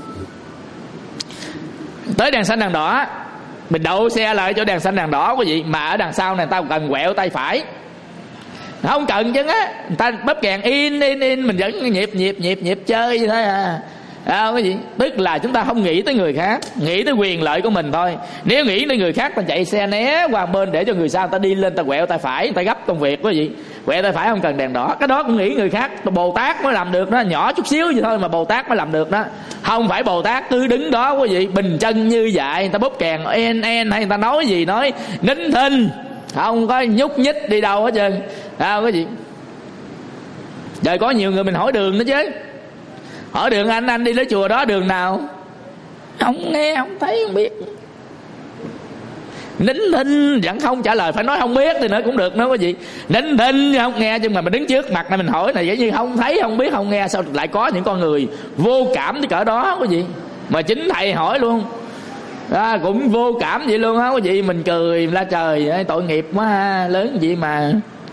Tới đèn xanh đèn đỏ mình đậu xe lại chỗ đèn xanh đèn đỏ quý vị, mà ở đằng sau này tao cần quẹo tay phải, không cần chứ á, người ta bóp kèn in in in mình vẫn nhịp nhịp nhịp nhịp chơi như thế à. À, cái gì? Tức là chúng ta không nghĩ tới người khác, nghĩ tới quyền lợi của mình thôi. Nếu nghĩ tới người khác, ta chạy xe né qua bên để cho người sau ta đi lên, ta quẹo tay phải, ta gấp công việc, có gì quẹo tay phải không cần đèn đỏ. Cái đó cũng nghĩ người khác. Bồ Tát mới làm được đó, nhỏ chút xíu vậy thôi mà Bồ Tát mới làm được đó. Không phải Bồ Tát cứ đứng đó quý vị bình chân như vậy, người ta bóp kèn en en hay người ta nói gì nói nín thinh, không có nhúc nhích đi đâu hết trơn à, cái gì. Rồi có nhiều người mình hỏi đường nữa chứ, hỏi đường anh anh đi tới chùa đó đường nào, không nghe không thấy không biết, nín thinh vẫn không trả lời. Phải nói không biết thì nữa cũng được nữa quý vị, nín thinh không nghe, nhưng mà mình đứng trước mặt này mình hỏi này giống như không thấy không biết không nghe. Sao lại có những con người vô cảm tới cỡ đó quý vị, mà chính thầy hỏi luôn à, cũng vô cảm vậy luôn á quý vị. Mình cười la trời tội nghiệp quá ha, lớn vậy mà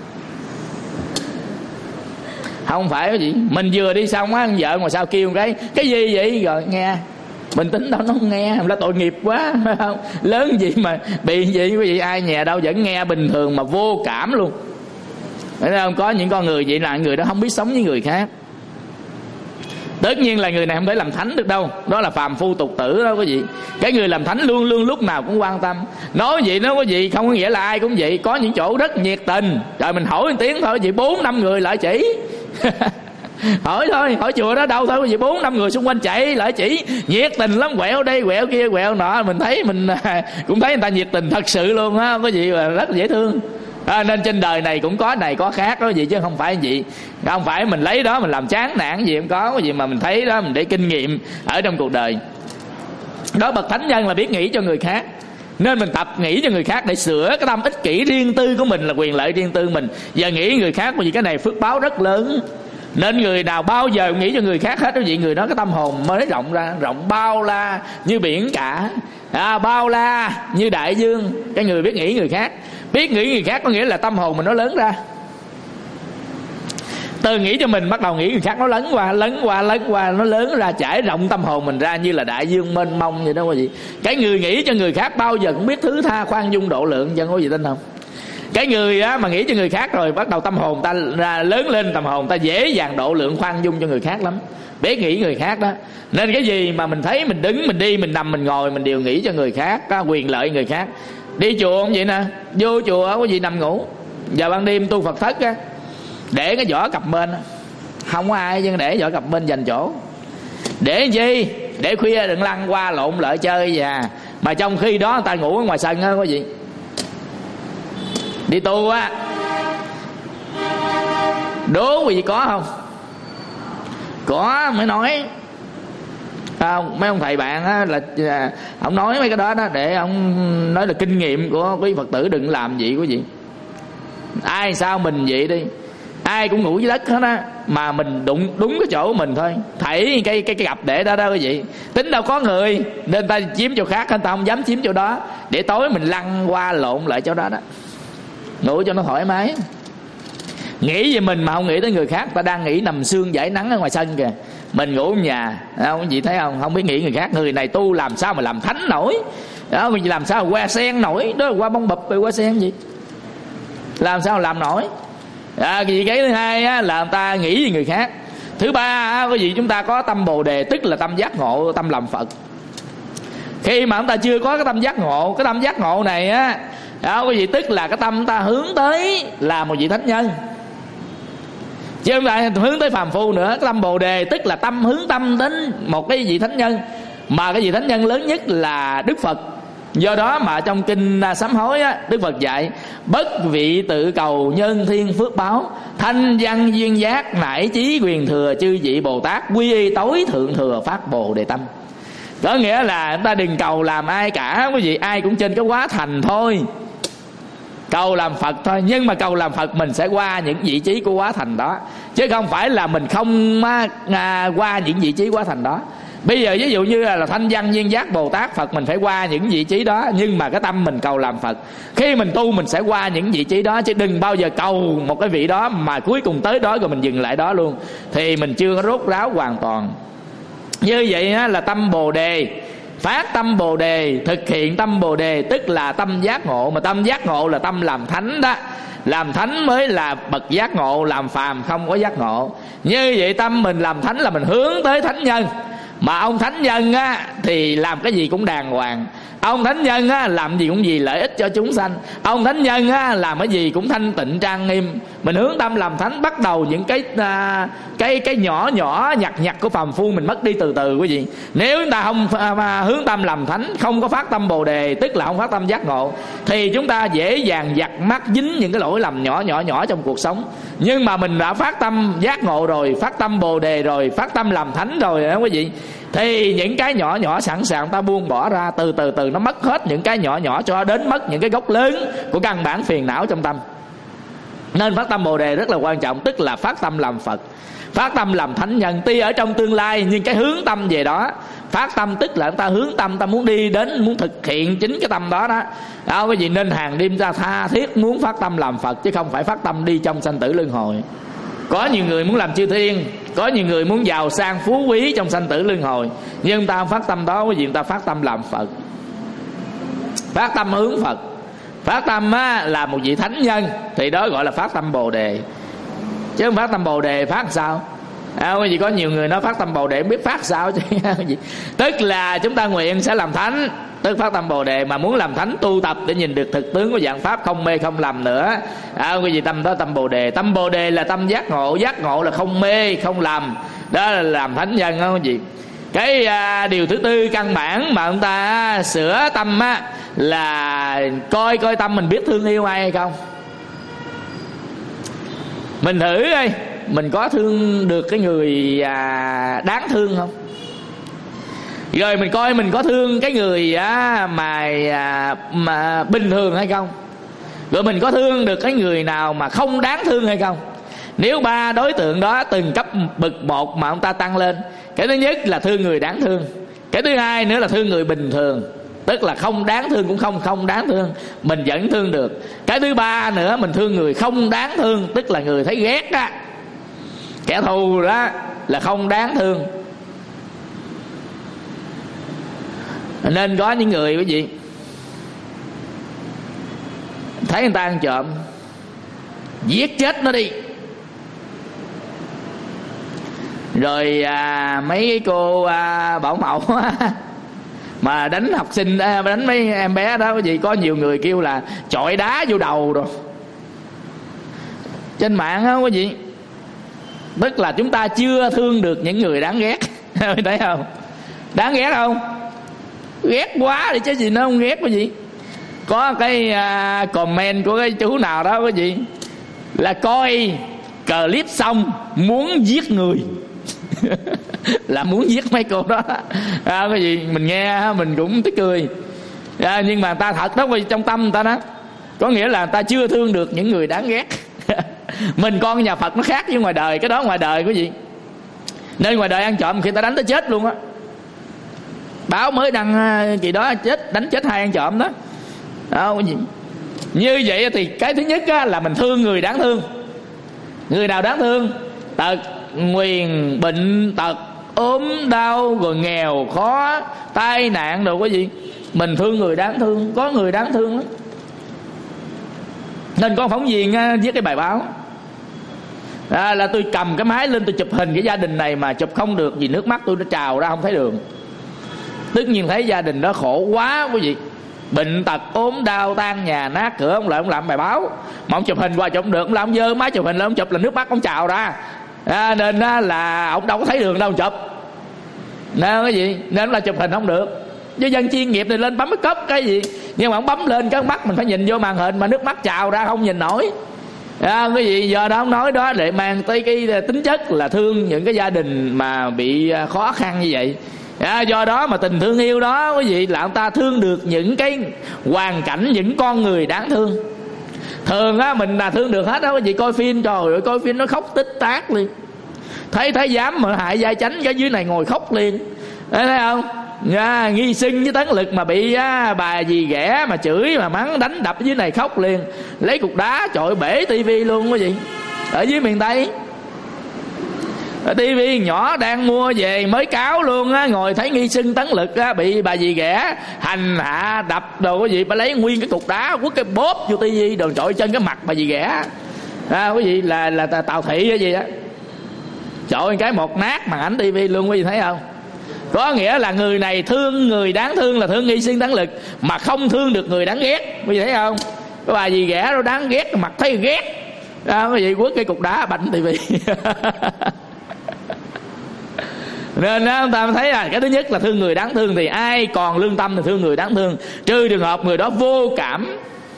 không phải cái gì. Mình vừa đi xong á, vợ ngoài sau kêu cái cái gì vậy, rồi nghe bình tĩnh đâu, nó không nghe là tội nghiệp quá phải không, lớn gì mà bị gì quý vị. Ai nhà đâu vẫn nghe bình thường mà vô cảm luôn, phải không? Có những con người vậy là người đó không biết sống với người khác. Tất nhiên là người này không thể làm thánh được đâu, đó là phàm phu tục tử đó quý vị. Cái người làm thánh luôn luôn lúc nào cũng quan tâm. Nói vậy nó quý vị không có nghĩa là ai cũng vậy, có những chỗ rất nhiệt tình. Rồi mình hỏi một tiếng thôi quý vị, bốn năm người lại chỉ hỏi thôi, hỏi chùa đó đâu thôi quý vị, bốn năm người xung quanh chạy lại chỉ, nhiệt tình lắm, quẹo đây quẹo kia quẹo nọ. Mình thấy mình cũng thấy người ta nhiệt tình thật sự luôn á quý vị, rất là dễ thương. À, nên trên đời này cũng có này có khác đó gì, chứ không phải gì, không phải mình lấy đó mình làm chán nản gì, không có cái gì, mà mình thấy đó mình để kinh nghiệm ở trong cuộc đời. Đó, bậc thánh nhân là biết nghĩ cho người khác, nên mình tập nghĩ cho người khác để sửa cái tâm ích kỷ riêng tư của mình, là quyền lợi riêng tư mình, và nghĩ người khác, bởi vì cái này phước báo rất lớn. Nên người nào bao giờ nghĩ cho người khác hết đó vậy, người đó cái tâm hồn mới rộng ra, rộng bao la như biển cả à, bao la như đại dương. Cái người biết nghĩ người khác, biết nghĩ người khác có nghĩa là tâm hồn mình nó lớn ra. Từ nghĩ cho mình bắt đầu nghĩ người khác, nó lấn qua lấn qua lấn qua, nó lớn ra, trải rộng tâm hồn mình ra như là đại dương mênh mông vậy đó quý vị. Cái người nghĩ cho người khác bao giờ cũng biết thứ tha khoan dung độ lượng, chân quý vị tin không? Cái người á, mà nghĩ cho người khác rồi bắt đầu tâm hồn ta ra lớn lên, tâm hồn ta dễ dàng độ lượng khoan dung cho người khác lắm, biết nghĩ người khác đó. Nên cái gì mà mình thấy mình đứng, mình đi, mình nằm, mình ngồi, mình đều nghĩ cho người khác, có quyền lợi người khác. Đi chùa cũng vậy nè, vô chùa có gì nằm ngủ, giờ ban đêm tu Phật thất á, để cái vỏ cặp bên, không có ai nhưng để vỏ cặp bên dành chỗ. Để gì? Để khuya đừng lăn qua lộn lợi chơi và mà trong khi đó người ta ngủ ở ngoài sân á quý vị. Đi tu á, đố quý vị có không? Có mới nói à, mấy ông thầy bạn á, là, là ông nói mấy cái đó đó để ông nói là kinh nghiệm của quý Phật tử đừng làm vậy quý vị. Ai sao mình vậy đi, ai cũng ngủ dưới đất hết á, mà mình đụng đúng cái chỗ của mình thôi. Thảy cái cái cái gặp để đó đó quý vị, tính đâu có người nên ta chiếm chỗ khác, người ta không dám chiếm chỗ đó, để tối mình lăn qua lộn lại chỗ đó đó, ngủ cho nó thoải mái. Nghĩ về mình mà không nghĩ tới người khác, ta đang nghĩ nằm sương giải nắng ở ngoài sân kìa, mình ngủ ở nhà, không quý vị thấy không? Không biết nghĩ người khác, người này tu làm sao mà làm thánh nổi đó, mình làm sao mà qua sen nổi đó, qua bông bập qua sen gì, làm sao mà làm nổi à, vì cái thứ hai á, là người ta nghĩ về người khác. Thứ ba á, quý vị, chúng ta có tâm Bồ Đề, tức là tâm giác ngộ, tâm làm Phật. Khi mà chúng ta chưa có cái tâm giác ngộ, cái tâm giác ngộ này á, đó quý vị, tức là cái tâm ta hướng tới là một vị thánh nhân, chứ không phải hướng tới phàm phu nữa. Cái tâm Bồ Đề tức là tâm hướng tâm đến một cái vị thánh nhân, mà cái vị thánh nhân lớn nhất là Đức Phật. Do đó mà trong kinh Sám Hối á, Đức Phật dạy bất vị tự cầu nhân thiên phước báo, thanh văn duyên giác nải chí quyền thừa, chư vị Bồ Tát quy y tối thượng thừa phát Bồ Đề tâm. Có nghĩa là chúng ta đừng cầu làm ai cả quý vị, ai cũng trên cái quá thành thôi, cầu làm Phật thôi. Nhưng mà cầu làm Phật mình sẽ qua những vị trí của quá thành đó, chứ không phải là mình không à, qua những vị trí quá thành đó. Bây giờ ví dụ như là, là thanh văn duyên giác Bồ Tát Phật, mình phải qua những vị trí đó, nhưng mà cái tâm mình cầu làm Phật. Khi mình tu mình sẽ qua những vị trí đó, chứ đừng bao giờ cầu một cái vị đó mà cuối cùng tới đó rồi mình dừng lại đó luôn, thì mình chưa có rốt ráo hoàn toàn. Như vậy á, là tâm Bồ Đề, phát tâm Bồ Đề, thực hiện tâm Bồ Đề, tức là tâm giác ngộ. Mà tâm giác ngộ là tâm làm thánh đó, làm thánh mới là bậc giác ngộ, làm phàm không có giác ngộ. Như vậy tâm mình làm thánh là mình hướng tới thánh nhân. Mà ông thánh nhân á, thì làm cái gì cũng đàng hoàng. Ông thánh nhân á, làm gì cũng vì lợi ích cho chúng sanh. Ông thánh nhân á, làm cái gì cũng thanh tịnh trang nghiêm. Mình hướng tâm làm thánh, bắt đầu những cái à, cái cái nhỏ nhỏ nhặt nhặt của phàm phu mình mất đi từ từ quý vị. Nếu chúng ta không à, hướng tâm làm thánh, không có phát tâm Bồ Đề, tức là không phát tâm giác ngộ, thì chúng ta dễ dàng giặt mắt dính những cái lỗi lầm nhỏ nhỏ nhỏ trong cuộc sống. Nhưng mà mình đã phát tâm giác ngộ rồi, phát tâm Bồ Đề rồi, phát tâm làm thánh rồi đó quý vị, thì những cái nhỏ nhỏ sẵn sàng ta buông bỏ ra, từ từ từ nó mất hết những cái nhỏ nhỏ cho đến mất những cái gốc lớn của căn bản phiền não trong tâm. Nên phát tâm Bồ Đề rất là quan trọng, tức là phát tâm làm Phật, phát tâm làm thánh nhân. Tuy ở trong tương lai nhưng cái hướng tâm về đó. Phát tâm tức là ta hướng tâm, ta muốn đi đến, muốn thực hiện chính cái tâm đó đó. Đó cái gì nên hàng đêm ta tha thiết muốn phát tâm làm Phật, chứ không phải phát tâm đi trong sanh tử luân hồi. Có nhiều người muốn làm chư thiên, có nhiều người muốn giàu sang phú quý trong sanh tử luân hồi, nhưng ta không phát tâm đó, cái gì ta phát tâm làm Phật, phát tâm hướng Phật. Phát tâm á, là một vị thánh nhân, thì đó gọi là phát tâm Bồ Đề. Chứ không phát tâm Bồ Đề phát sao? À, cái gì có nhiều người nói phát tâm Bồ Đề không biết phát sao chứ. Tức là chúng ta nguyện sẽ làm thánh, tức phát tâm Bồ Đề. Mà muốn làm thánh tu tập để nhìn được thực tướng của dạng pháp, không mê không lầm nữa. À, cái gì tâm đó tâm Bồ Đề. Tâm Bồ Đề là tâm giác ngộ, giác ngộ là không mê không lầm, đó là làm thánh nhân đó cái gì. Cái à, điều thứ tư căn bản mà chúng ta sửa tâm á, là coi coi tâm mình biết thương yêu ai hay không. Mình thử đi, mình có thương được cái người à, đáng thương không? Rồi mình coi mình có thương cái người á, mà à, mà bình thường hay không? Rồi mình có thương được cái người nào mà không đáng thương hay không? Nếu ba đối tượng đó từng cấp bậc một mà ông ta tăng lên, cái thứ nhất là thương người đáng thương, cái thứ hai nữa là thương người bình thường, tức là không đáng thương cũng không không đáng thương, mình vẫn thương được. Cái thứ ba nữa mình thương người không đáng thương, tức là người thấy ghét á. Kẻ thù đó là không đáng thương. Nên có những người quý vị thấy người ta ăn trộm, giết chết nó đi. Rồi à, mấy cái cô à, bảo mẫu mà đánh học sinh, à, đánh mấy em bé đó quý vị, có nhiều người kêu là chọi đá vô đầu rồi. Trên mạng á quý vị, tức là chúng ta chưa thương được những người đáng ghét. Thấy không? Đáng ghét không? Ghét quá thì chứ gì nó không ghét quý vị. Có cái uh, comment của cái chú nào đó quý vị là coi clip xong muốn giết người. Là muốn giết mấy cô đó. À, cái gì mình nghe mình cũng tức cười. À, nhưng mà ta thật đó, vì trong tâm người ta đó, có nghĩa là ta chưa thương được những người đáng ghét. Mình con nhà Phật nó khác với ngoài đời. Cái đó ngoài đời quý vị. Nên ngoài đời ăn trộm khi ta đánh tới chết luôn á. Báo mới đăng gì đó chết, đánh chết hai ăn trộm đó. Đó, như vậy thì cái thứ nhất á, là mình thương người đáng thương. Người nào đáng thương? Tật nguyền, bệnh tật, ốm đau, rồi nghèo khó, tai nạn đồ cái gì, mình thương người đáng thương. Có người đáng thương lắm. Nên con phóng viên á, viết cái bài báo à, là tôi cầm cái máy lên tôi chụp hình cái gia đình này mà chụp không được vì nước mắt tôi nó trào ra không thấy đường. Tất nhiên thấy gia đình đó khổ quá quý vị, bệnh tật ốm đau tan nhà nát cửa, ông lại ông làm bài báo mà ông chụp hình qua chụp không được, ông làm dơ máy chụp hình lên ông chụp là nước mắt ông trào ra à, nên á, là ông đâu có thấy đường đâu ông chụp nên cái gì, nên là chụp hình không được. Chứ dân chuyên nghiệp thì lên bấm cái cốc cái gì, nhưng mà ông bấm lên cái mắt mình phải nhìn vô màn hình mà nước mắt trào ra không nhìn nổi à, cái gì. Giờ đó ông nói đó để mang tới cái tính chất là thương những cái gia đình mà bị khó khăn như vậy à, do đó mà tình thương yêu đó quý vị là ông ta thương được những cái hoàn cảnh, những con người đáng thương. Thường á mình là thương được hết đó quý vị. Coi phim trời ơi, coi phim nó khóc tích tát liền. Thấy thái giám mà hại gia chánh cái dưới này ngồi khóc liền. Thấy, thấy không? À, Nghi Xuân với Tấn Lực mà bị á, bà dì ghẻ mà chửi mà mắng đánh đập dưới này khóc liền. Lấy cục đá chọi bể tivi luôn quý vị. Ở dưới miền Tây tivi nhỏ đang mua về mới cáo luôn á, ngồi thấy Nghi Xuân Tấn Lực á, bị bà dì ghẻ hành hạ đập đồ cái gì, bà lấy nguyên cái cục đá quất cái bóp vô tivi đồ trội chân cái mặt bà dì ghẻ à, quý vị là là Tào Thị cái gì á, trội cái một nát màn ảnh tivi luôn quý vị thấy không? Có nghĩa là người này thương người đáng thương là thương Nghi Xuân Tấn Lực mà không thương được người đáng ghét, quý vị thấy không? Cái bà dì ghẻ nó đáng ghét mặt thấy ghét à, quý vị quất cái cục đá bạnh tivi. Nên đó, chúng ta thấy là cái thứ nhất là thương người đáng thương. Thì ai còn lương tâm thì thương người đáng thương, trừ trường hợp người đó vô cảm.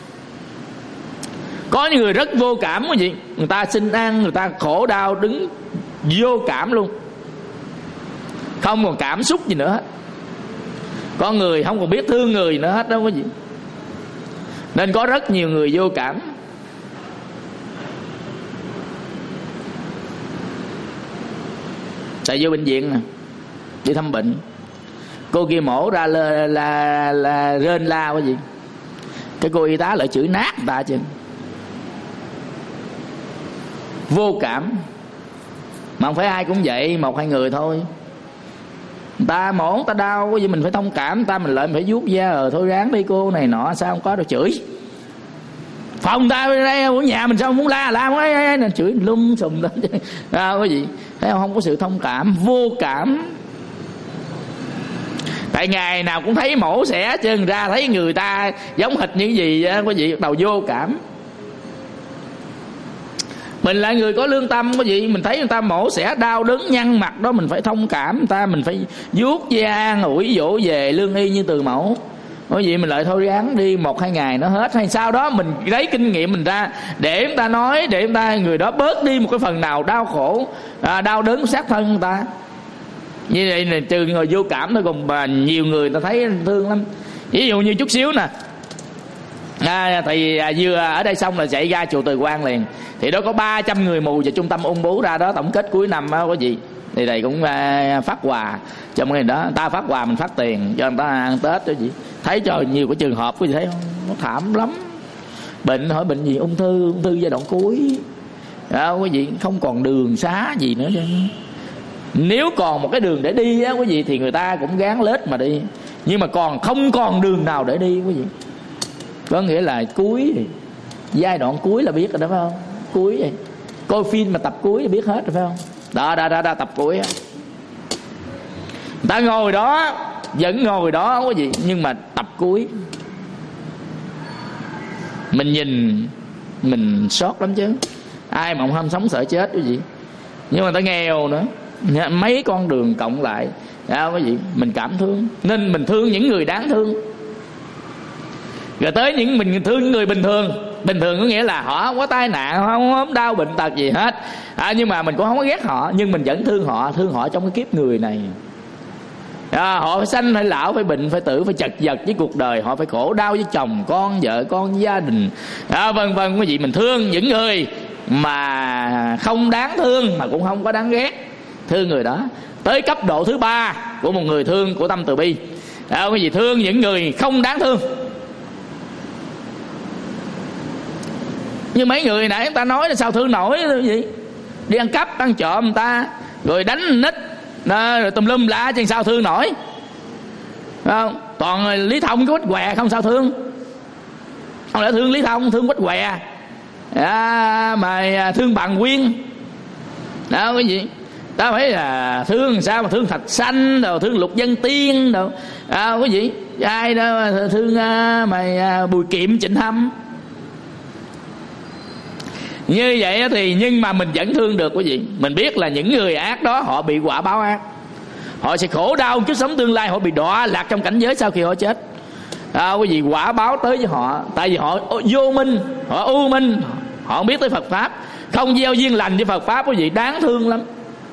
Có những người rất vô cảm quý vị, người ta xin ăn, người ta khổ đau đứng vô cảm luôn, không còn cảm xúc gì nữa hết. Con người không còn biết thương người nữa hết đó quý vị. Nên có rất nhiều người vô cảm. Tại vô bệnh viện nè, đi thăm bệnh, cô kia mổ ra là, là, là rên la quá gì, cái cô y tá lại chửi nát người ta chứ. Vô cảm. Mà không phải ai cũng vậy, một hai người thôi. Người ta mổ người ta đau cái gì mình phải thông cảm, người ta mình lại mình phải vuốt da rồi thôi ráng đi cô này nọ, sao không có đâu chửi. Phòng ta bên đây ở nhà mình sao muốn la la quá nên chửi lum xùm lên chứ à, cái gì thấy không? Không có sự thông cảm, vô cảm. Tại ngày nào cũng thấy mổ xẻ chân ra, thấy người ta giống hệt những gì á, quý vị bắt đầu vô cảm. Mình là người có lương tâm quý vị, mình thấy người ta mổ xẻ đau đớn nhăn mặt đó, mình phải thông cảm người ta, mình phải vuốt da an ủi dỗ về lương y như từ mẫu. Bởi vì mình lại thôi ráng đi một hai ngày nó hết, hay sau đó mình lấy kinh nghiệm mình ra để người ta nói, để người ta người đó bớt đi một cái phần nào đau khổ à, đau đớn sát thân người ta. Như vậy là trừ người vô cảm thôi, còn mà nhiều người ta thấy thương lắm. Ví dụ như chút xíu nè à, thì à, vừa ở đây xong là chạy ra chùa Từ Quang liền. Thì đó có ba trăm người mù và trung tâm ung bướu ra đó, tổng kết cuối năm đó có gì thì thầy cũng à, phát quà cho mọi người đó. Người ta phát quà mình phát tiền cho người ta ăn Tết đó gì. Thấy cho nhiều cái trường hợp quý vị thấy không, nó thảm lắm. Bệnh hỏi bệnh gì, ung thư, ung thư giai đoạn cuối à, quý vị, không còn đường xá gì nữa chứ. Nếu còn một cái đường để đi á quý vị, thì người ta cũng gán lết mà đi. Nhưng mà còn không còn đường nào để đi quý vị, có nghĩa là cuối, giai đoạn cuối là biết rồi đó phải không? Cuối vậy, coi phim mà tập cuối là biết hết rồi phải không? Đó, đó, đó, đó tập cuối á. Ta ngồi đó, vẫn ngồi đó quý vị, nhưng mà tập cuối. Mình nhìn mình sót lắm chứ. Ai mà không sống sợ chết quý vị. Nhưng mà ta nghèo nữa, mấy con đường cộng lại, à, quý vị, mình cảm thương. Nên mình thương những người đáng thương. Rồi tới những mình thương những người bình thường. Bình thường có nghĩa là họ không có tai nạn, không có đau bệnh tật gì hết, à, nhưng mà mình cũng không có ghét họ. Nhưng mình vẫn thương họ, thương họ trong cái kiếp người này. À, họ phải sanh, phải lão, phải bệnh, phải tử, phải chật vật với cuộc đời. Họ phải khổ đau với chồng, con, vợ, con, gia đình, à, vân vân quý vị. Mình thương những người mà không đáng thương mà cũng không có đáng ghét, thương người đó. Tới cấp độ thứ ba của một người thương của tâm từ bi, à, quý vị, thương những người không đáng thương. Như mấy người nãy người ta nói là sao thương nổi gì, đi ăn cắp ăn trộm người ta, rồi đánh nít, rồi tùm lum la, chứ sao thương nổi, không? Toàn Lý Thông cái quách què không sao thương. Không lẽ thương Lý Thông, thương quách què, à, mà thương Bằng Quyên đó cái gì. Ta phải là thương sao mà thương Thạch Xanh, rồi thương Lục Dân Tiên, rồi à, cái gì ai đó thương à, mà à, Bùi Kiệm Trịnh Hâm. Như vậy thì nhưng mà mình vẫn thương được quý vị. Mình biết là những người ác đó họ bị quả báo ác, họ sẽ khổ đau kiếp sống tương lai, họ bị đọa lạc trong cảnh giới sau khi họ chết, à, quý vị, quả báo tới với họ. Tại vì họ vô minh, họ u minh, họ không biết tới Phật Pháp, không gieo duyên lành với Phật Pháp, quý vị, đáng thương lắm.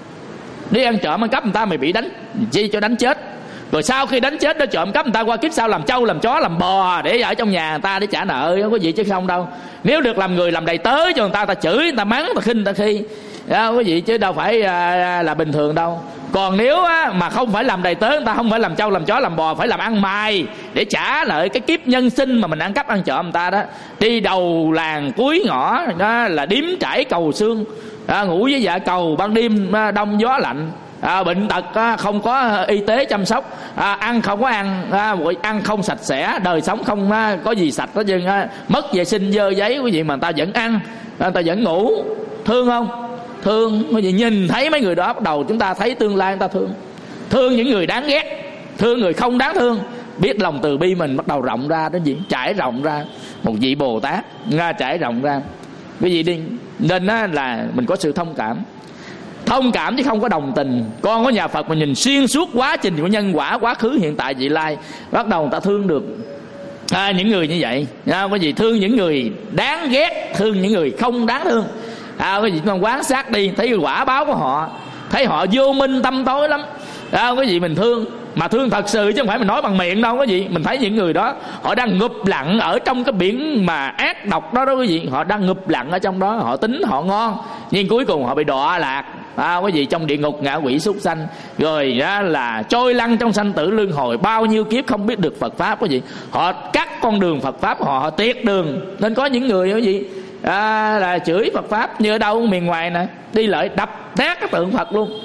Đi ăn trộm ăn cắp người ta mày bị đánh chi cho đánh chết, rồi sau khi đánh chết đó trộm cắp người ta qua kiếp sau làm trâu làm chó làm bò để ở trong nhà người ta để trả nợ, không có gì chứ không đâu. Nếu được làm người làm đầy tớ cho người ta, ta chửi người ta mắng người ta khinh người ta khi, không có gì chứ đâu phải à, là bình thường đâu. Còn nếu á, mà không phải làm đầy tớ người ta, không phải làm trâu làm chó làm bò, phải làm ăn mày để trả lại cái kiếp nhân sinh mà mình ăn cắp ăn trộm người ta đó. Đi đầu làng cuối ngõ đó là điếm trải cầu xương, à, ngủ với vợ cầu ban đêm đông gió lạnh, à, bệnh tật à, không có y tế chăm sóc, à, ăn không có ăn, à, ăn không sạch sẽ, đời sống không à, có gì sạch hết trơn, à, mất vệ sinh dơ giấy quý vị, mà người ta vẫn ăn, người ta vẫn ngủ. Thương không? Thương. Quý vị nhìn thấy mấy người đó bắt đầu chúng ta thấy tương lai, chúng ta thương. Thương những người đáng ghét, thương người không đáng thương. Biết lòng từ bi mình bắt đầu rộng ra đó gì, trải rộng ra. Một vị Bồ Tát Nga trải rộng ra quý vị đi. Nên á, là mình có sự thông cảm. Thông cảm chứ không có đồng tình. Con có nhà Phật mà nhìn xuyên suốt quá trình của nhân quả, quá khứ, hiện tại, vị lai, bắt đầu người ta thương được à, những người như vậy. À, quý vị, thương những người đáng ghét, thương những người không đáng thương. À, quý vị con quan sát đi, thấy quả báo của họ, thấy họ vô minh tâm tối lắm. À, quý vị, mình thương, mà thương thật sự chứ không phải mình nói bằng miệng đâu quý vị. Mình thấy những người đó họ đang ngụp lặn ở trong cái biển mà ác độc đó đó quý vị. Họ đang ngụp lặn ở trong đó, họ tính họ ngon, nhưng cuối cùng họ bị đọa lạc, à, quý vị, trong địa ngục ngạ quỷ súc sanh, rồi đó là trôi lăn trong sanh tử luân hồi bao nhiêu kiếp không biết được Phật Pháp quý vị. Họ cắt con đường Phật Pháp họ, họ tiệt đường. Nên có những người quý vị à, là chửi Phật Pháp như ở đâu miền ngoài nè, đi lại đập nát cái tượng Phật luôn.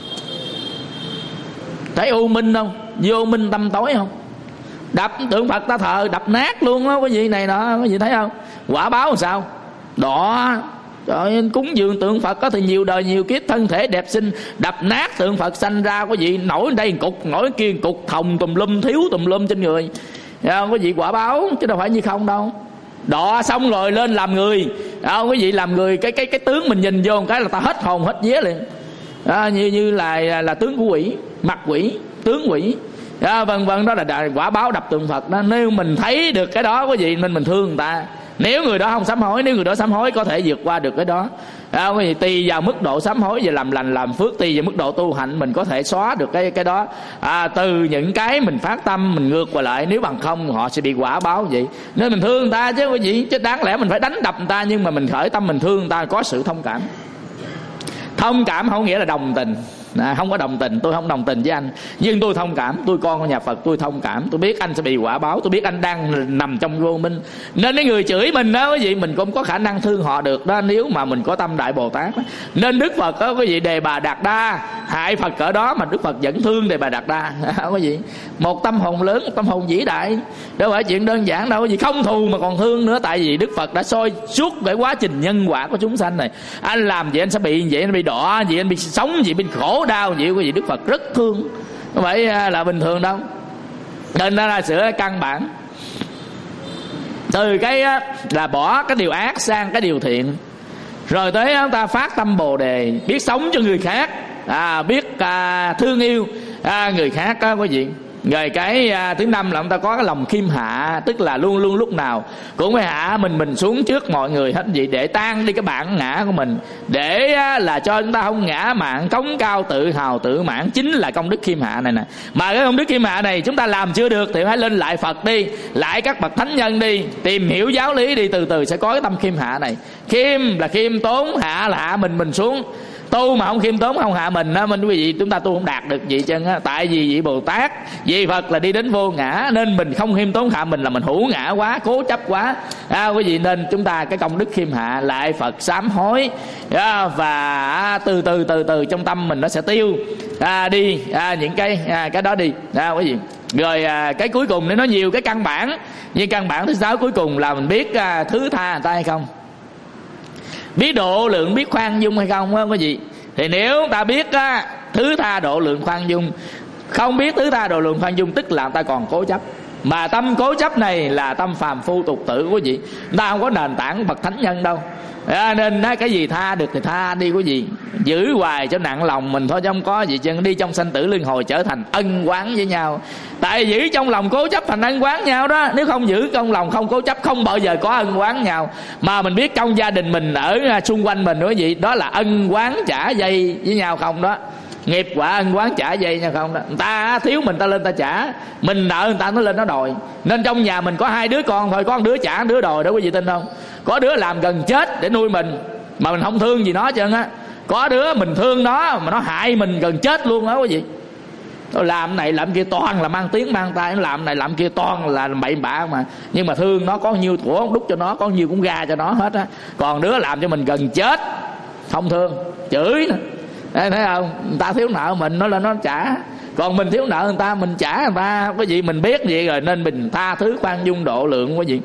Thấy u minh không? Vô minh tâm tối không? Đập tượng Phật ta thờ đập nát luôn đó quý vị, này nọ quý vị thấy không? Quả báo làm sao? Đó, trời ơi, cúng dường tượng Phật có thì nhiều đời nhiều kiếp thân thể đẹp xinh, đập nát tượng Phật sanh ra quý vị, nổi đây cục nổi kia cục, thòng tùm lum, thiếu tùm lum trên người. Không, quý vị, quả báo chứ đâu phải như không đâu. Đọ xong rồi lên làm người, không quý vị, làm người cái cái cái tướng mình nhìn vô một cái là ta hết hồn hết vía liền. À, như như là là tướng của quỷ, mặt quỷ, tướng quỷ, à, vân vân. Đó là quả báo đập tượng Phật đó. Nếu mình thấy được cái đó quý vị, nên mình thương người ta. Nếu người đó không sám hối, nếu người đó sám hối có thể vượt qua được cái đó, à, quý vị, tùy vào mức độ sám hối và làm lành làm phước, tùy vào mức độ tu hạnh mình có thể xóa được cái cái đó, à, từ những cái mình phát tâm mình ngược qua lại. Nếu bằng không họ sẽ bị quả báo vậy. Nên mình thương người ta chứ quý vị, chứ đáng lẽ mình phải đánh đập người ta, nhưng mà mình khởi tâm mình thương người ta, có sự thông cảm. Thông cảm không nghĩa là đồng tình. à, không có đồng tình, tôi không đồng tình với anh, nhưng tôi thông cảm, tôi con của nhà Phật, tôi thông cảm, tôi biết anh sẽ bị quả báo, tôi biết anh đang nằm trong vô minh, nên cái người chửi mình đó quý vị, mình cũng có khả năng thương họ được đó, nếu mà mình có tâm Đại Bồ Tát đó. Nên Đức Phật đó quý vị, Đề Bà Đạt Đa hại Phật cỡ đó mà Đức Phật vẫn thương Đề Bà Đạt Đa quý vị, một tâm hồn lớn, một tâm hồn vĩ đại, đâu phải chuyện đơn giản đâu quý vị, không thù mà còn thương nữa, tại vì Đức Phật đã soi suốt cái quá trình nhân quả của chúng sanh này. Anh làm gì anh sẽ bị vậy, anh bị đọa gì, anh bị sống gì, bị khổ đau gì, quý vị, Đức Phật rất thương, không phải là bình thường đâu. Nên đó là sửa căn bản từ cái là bỏ cái điều ác sang cái điều thiện, rồi tới chúng ta phát tâm Bồ Đề, biết sống cho người khác, à, biết à, thương yêu à, người khác đó quý vị. Rồi cái à, thứ năm là chúng ta có cái lòng khiêm hạ, tức là luôn luôn lúc nào cũng phải hạ mình mình xuống trước mọi người hết vậy, để tan đi cái bản ngã của mình, để à, là cho chúng ta không ngã mạn cống cao tự hào tự mãn, chính là công đức khiêm hạ này nè. Mà cái công đức khiêm hạ này chúng ta làm chưa được thì hãy lên lại Phật đi, lại các bậc thánh nhân đi, tìm hiểu giáo lý đi, từ từ sẽ có cái tâm khiêm hạ này. Khiêm là khiêm tốn, hạ là hạ mình mình xuống. Tu mà không khiêm tốn, không hạ mình á, mình quý vị, chúng ta tu không đạt được gì chân á. Tại vì vị Bồ Tát, vị Phật là đi đến vô ngã, nên mình không khiêm tốn hạ mình là mình hữu ngã quá, cố chấp quá à, quý vị. Nên chúng ta cái công đức khiêm hạ, lại Phật sám hối à, và à, từ từ từ từ trong tâm mình nó sẽ tiêu à, đi à, những cái à, cái đó đi à, quý vị. Rồi à, cái cuối cùng nếu nói nhiều cái căn bản, nhưng căn bản thứ sáu cuối cùng là mình biết à, thứ tha người ta hay không, biết độ lượng, biết khoan dung hay không á quý vị. Thì nếu ta biết á, thứ tha độ lượng khoan dung, không biết thứ tha độ lượng khoan dung, tức là người ta còn cố chấp. Mà tâm cố chấp này là tâm phàm phu tục tử quý vị, người ta không có nền tảng bậc thánh nhân đâu à, nên cái gì tha được thì tha đi quý vị, giữ hoài cho nặng lòng mình thôi, chứ không có gì chân đi trong sanh tử luân hồi trở thành ân oán với nhau. Tại giữ trong lòng cố chấp thành ân oán nhau đó, nếu không giữ trong lòng không cố chấp không bao giờ có ân oán nhau. Mà mình biết trong gia đình mình, ở xung quanh mình quý vị, đó là ân oán trả dây với nhau không đó, nghiệp quả ân oán trả dây nhau không đó. Người ta thiếu mình ta lên ta trả, mình nợ người ta nó lên nó đòi. Nên trong nhà mình có hai đứa con thôi, có một đứa trả một đứa đòi đó quý vị tin không? Có đứa làm gần chết để nuôi mình mà mình không thương gì nó trơn á, có đứa mình thương nó mà nó hại mình gần chết luôn đó quý vị. Nó làm này làm kia toàn là mang tiếng mang tay, nó làm này làm kia toàn là bậy bạ mà, nhưng mà thương nó có nhiêu của đút cho nó, có nhiêu cũng ra cho nó hết á. Còn đứa làm cho mình gần chết không thương, chửi nữa. Đấy, thấy không? Người ta thiếu nợ mình, nó lên nó trả, còn mình thiếu nợ người ta mình trả người ta. Cái gì mình biết vậy rồi, nên mình tha thứ khoan dung độ lượng quý vị.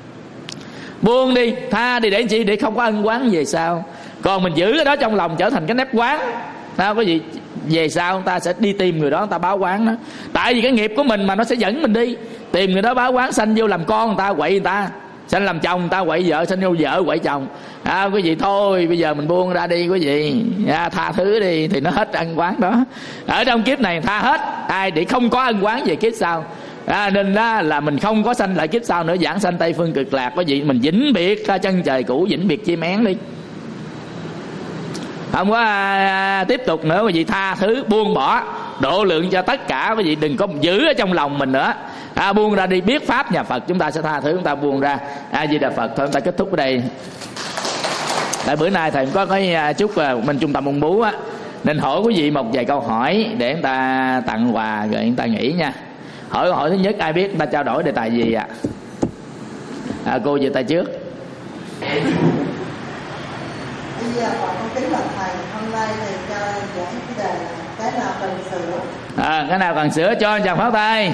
Buông đi, tha đi, để chi? Để không có ân oán về sau. Còn mình giữ cái đó trong lòng trở thành cái nếp quán, sao cái gì về sau ta sẽ đi tìm người đó, ta báo oán đó. Tại vì cái nghiệp của mình mà nó sẽ dẫn mình đi tìm người đó báo oán, sanh vô làm con người ta, quậy người ta, sanh làm chồng người ta, quậy vợ, sanh vô vợ quậy chồng à, quý vị. Thôi bây giờ mình buông ra đi quý vị à, tha thứ đi thì nó hết ân oán đó. Ở trong kiếp này tha hết ai để không có ân oán về kiếp sau à, nên đó là mình không có sanh lại kiếp sau nữa, giảng sanh Tây Phương Cực Lạc quý vị. Mình vĩnh biệt chân trời cũ, vĩnh biệt chim én đi, không có à, tiếp tục nữa quý vị. Tha thứ buông bỏ độ lượng cho tất cả quý vị, đừng có giữ ở trong lòng mình nữa à, buông ra đi. Biết pháp nhà Phật chúng ta sẽ tha thứ, chúng ta buông ra. A Di Đà Phật. Thôi chúng ta kết thúc ở đây. Tại bữa nay thầy có cái chút bên trung tâm ung bú á, nên hỏi quý vị một vài câu hỏi để chúng ta tặng quà rồi chúng ta nghỉ nha. Hỏi câu hỏi thứ nhất, ai biết chúng ta trao đổi đề tài gì ạ? À? À, cô về tay trước. Bây giờ con kính bạch thầy, hôm nay thì cho giảng cái đề cái nào cần sửa. À, cái nào cần sửa cho chàng pháo tay.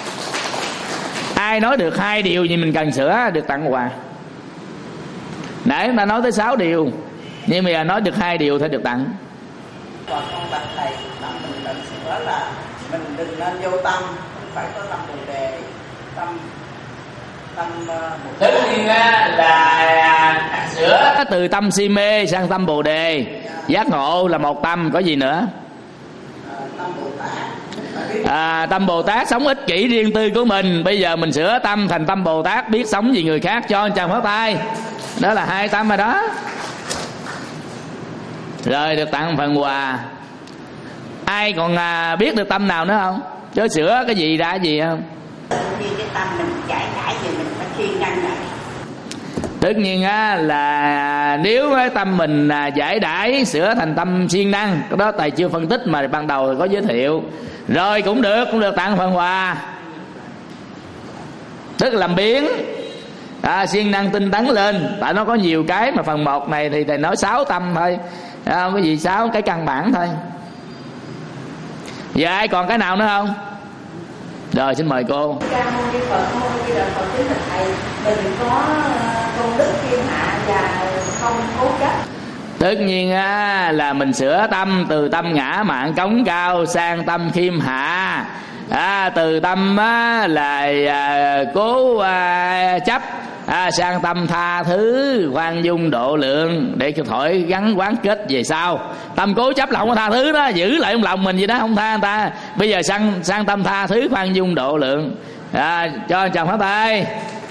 Ai nói được hai điều gì mình cần sửa được tặng quà. Nãy chúng ta nói tới sáu điều, nhưng bây giờ nói được hai điều thì được tặng. Còn con bạch thầy, tâm mình cần sửa là mình đừng nên vô tâm, phải có tâm bồ đề, tâm tâm uh, tất nhiên là sửa từ tâm si mê sang tâm bồ đề. Yeah. Giác ngộ là một tâm, có gì nữa? Uh, tâm Bồ Tát. À, tâm Bồ Tát sống ích kỷ riêng tư của mình, bây giờ mình sửa tâm thành tâm Bồ Tát, biết sống vì người khác, cho chàng pháo tay. Đó là hai tâm rồi đó. Rồi được tặng phần quà. Ai còn à, biết được tâm nào nữa không? Chứ sửa cái gì ra cái gì không? Khi cái tâm mình giải giải thì mình phải khuyên ngăn lại. Tất nhiên á, là nếu cái tâm mình giải đãi sửa thành tâm siêng năng, cái đó thầy chưa phân tích mà ban đầu thì có giới thiệu rồi, cũng được, cũng được tặng phần quà. Tức là làm biến à, siêng năng tinh tấn lên. Tại nó có nhiều cái, mà phần một này thì thầy nói sáu tâm thôi, không có gì sáu cái căn bản thôi. Giờ ai còn cái nào nữa không? Rồi xin mời cô. Ca mâu ni Phật, mâu ni Phật Phật kính thưa thầy, mình có công đức thiên hạ và không cố chấp. Tất nhiên á, là mình sửa tâm từ tâm ngã mạn cống cao sang tâm khiêm hạ. À, từ tâm á, là à, cố à, chấp à, sang tâm tha thứ khoan dung độ lượng, để cho thổi gắn quán kết về sau. Tâm cố chấp là không có tha thứ đó, giữ lại trong lòng mình gì đó, không tha người ta. Bây giờ sang sang tâm tha thứ khoan dung độ lượng. À, cho chồng phát tay.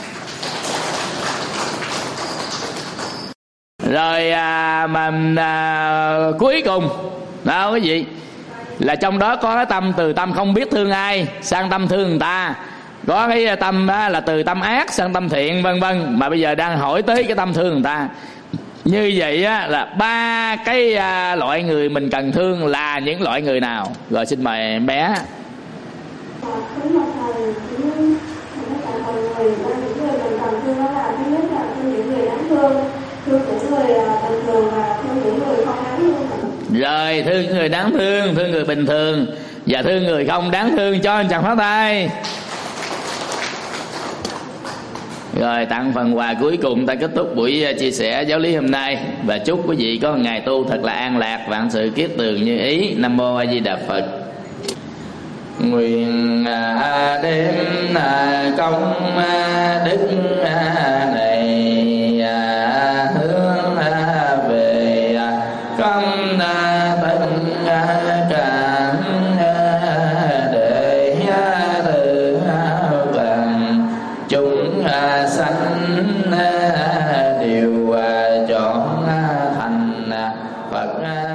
Rồi à, mà à, cuối cùng đó cái gì là trong đó có cái tâm từ tâm không biết thương ai sang tâm thương người ta, có cái tâm đó là từ tâm ác sang tâm thiện, vân vân. Mà bây giờ đang hỏi tới cái tâm thương người ta. Như vậy á, là ba cái à, loại người mình cần thương là những loại người nào? Rồi xin mời em bé. Đúng là thầy, những mọi người, những người mình cần thương đó là thứ nhất là thương những người đáng thương, thương những người bình thường và thương những người không đáng thương. Rồi thương người đáng thương, thương người bình thường và thương người không đáng thương. Cho anh chàng phát tay. Rồi tặng phần quà cuối cùng, ta kết thúc buổi chia sẻ giáo lý hôm nay. Và chúc quý vị có một ngày tu thật là an lạc, vạn sự kiết tường như ý. Nam mô A Di Đà Phật. Nguyện à, đêm à, công à, đức à, này à, hướng à, về à, công à, tân à, cảm à, để à, từ à, vàng chúng à, sanh à, đều à, chọn à, thành à, Phật à,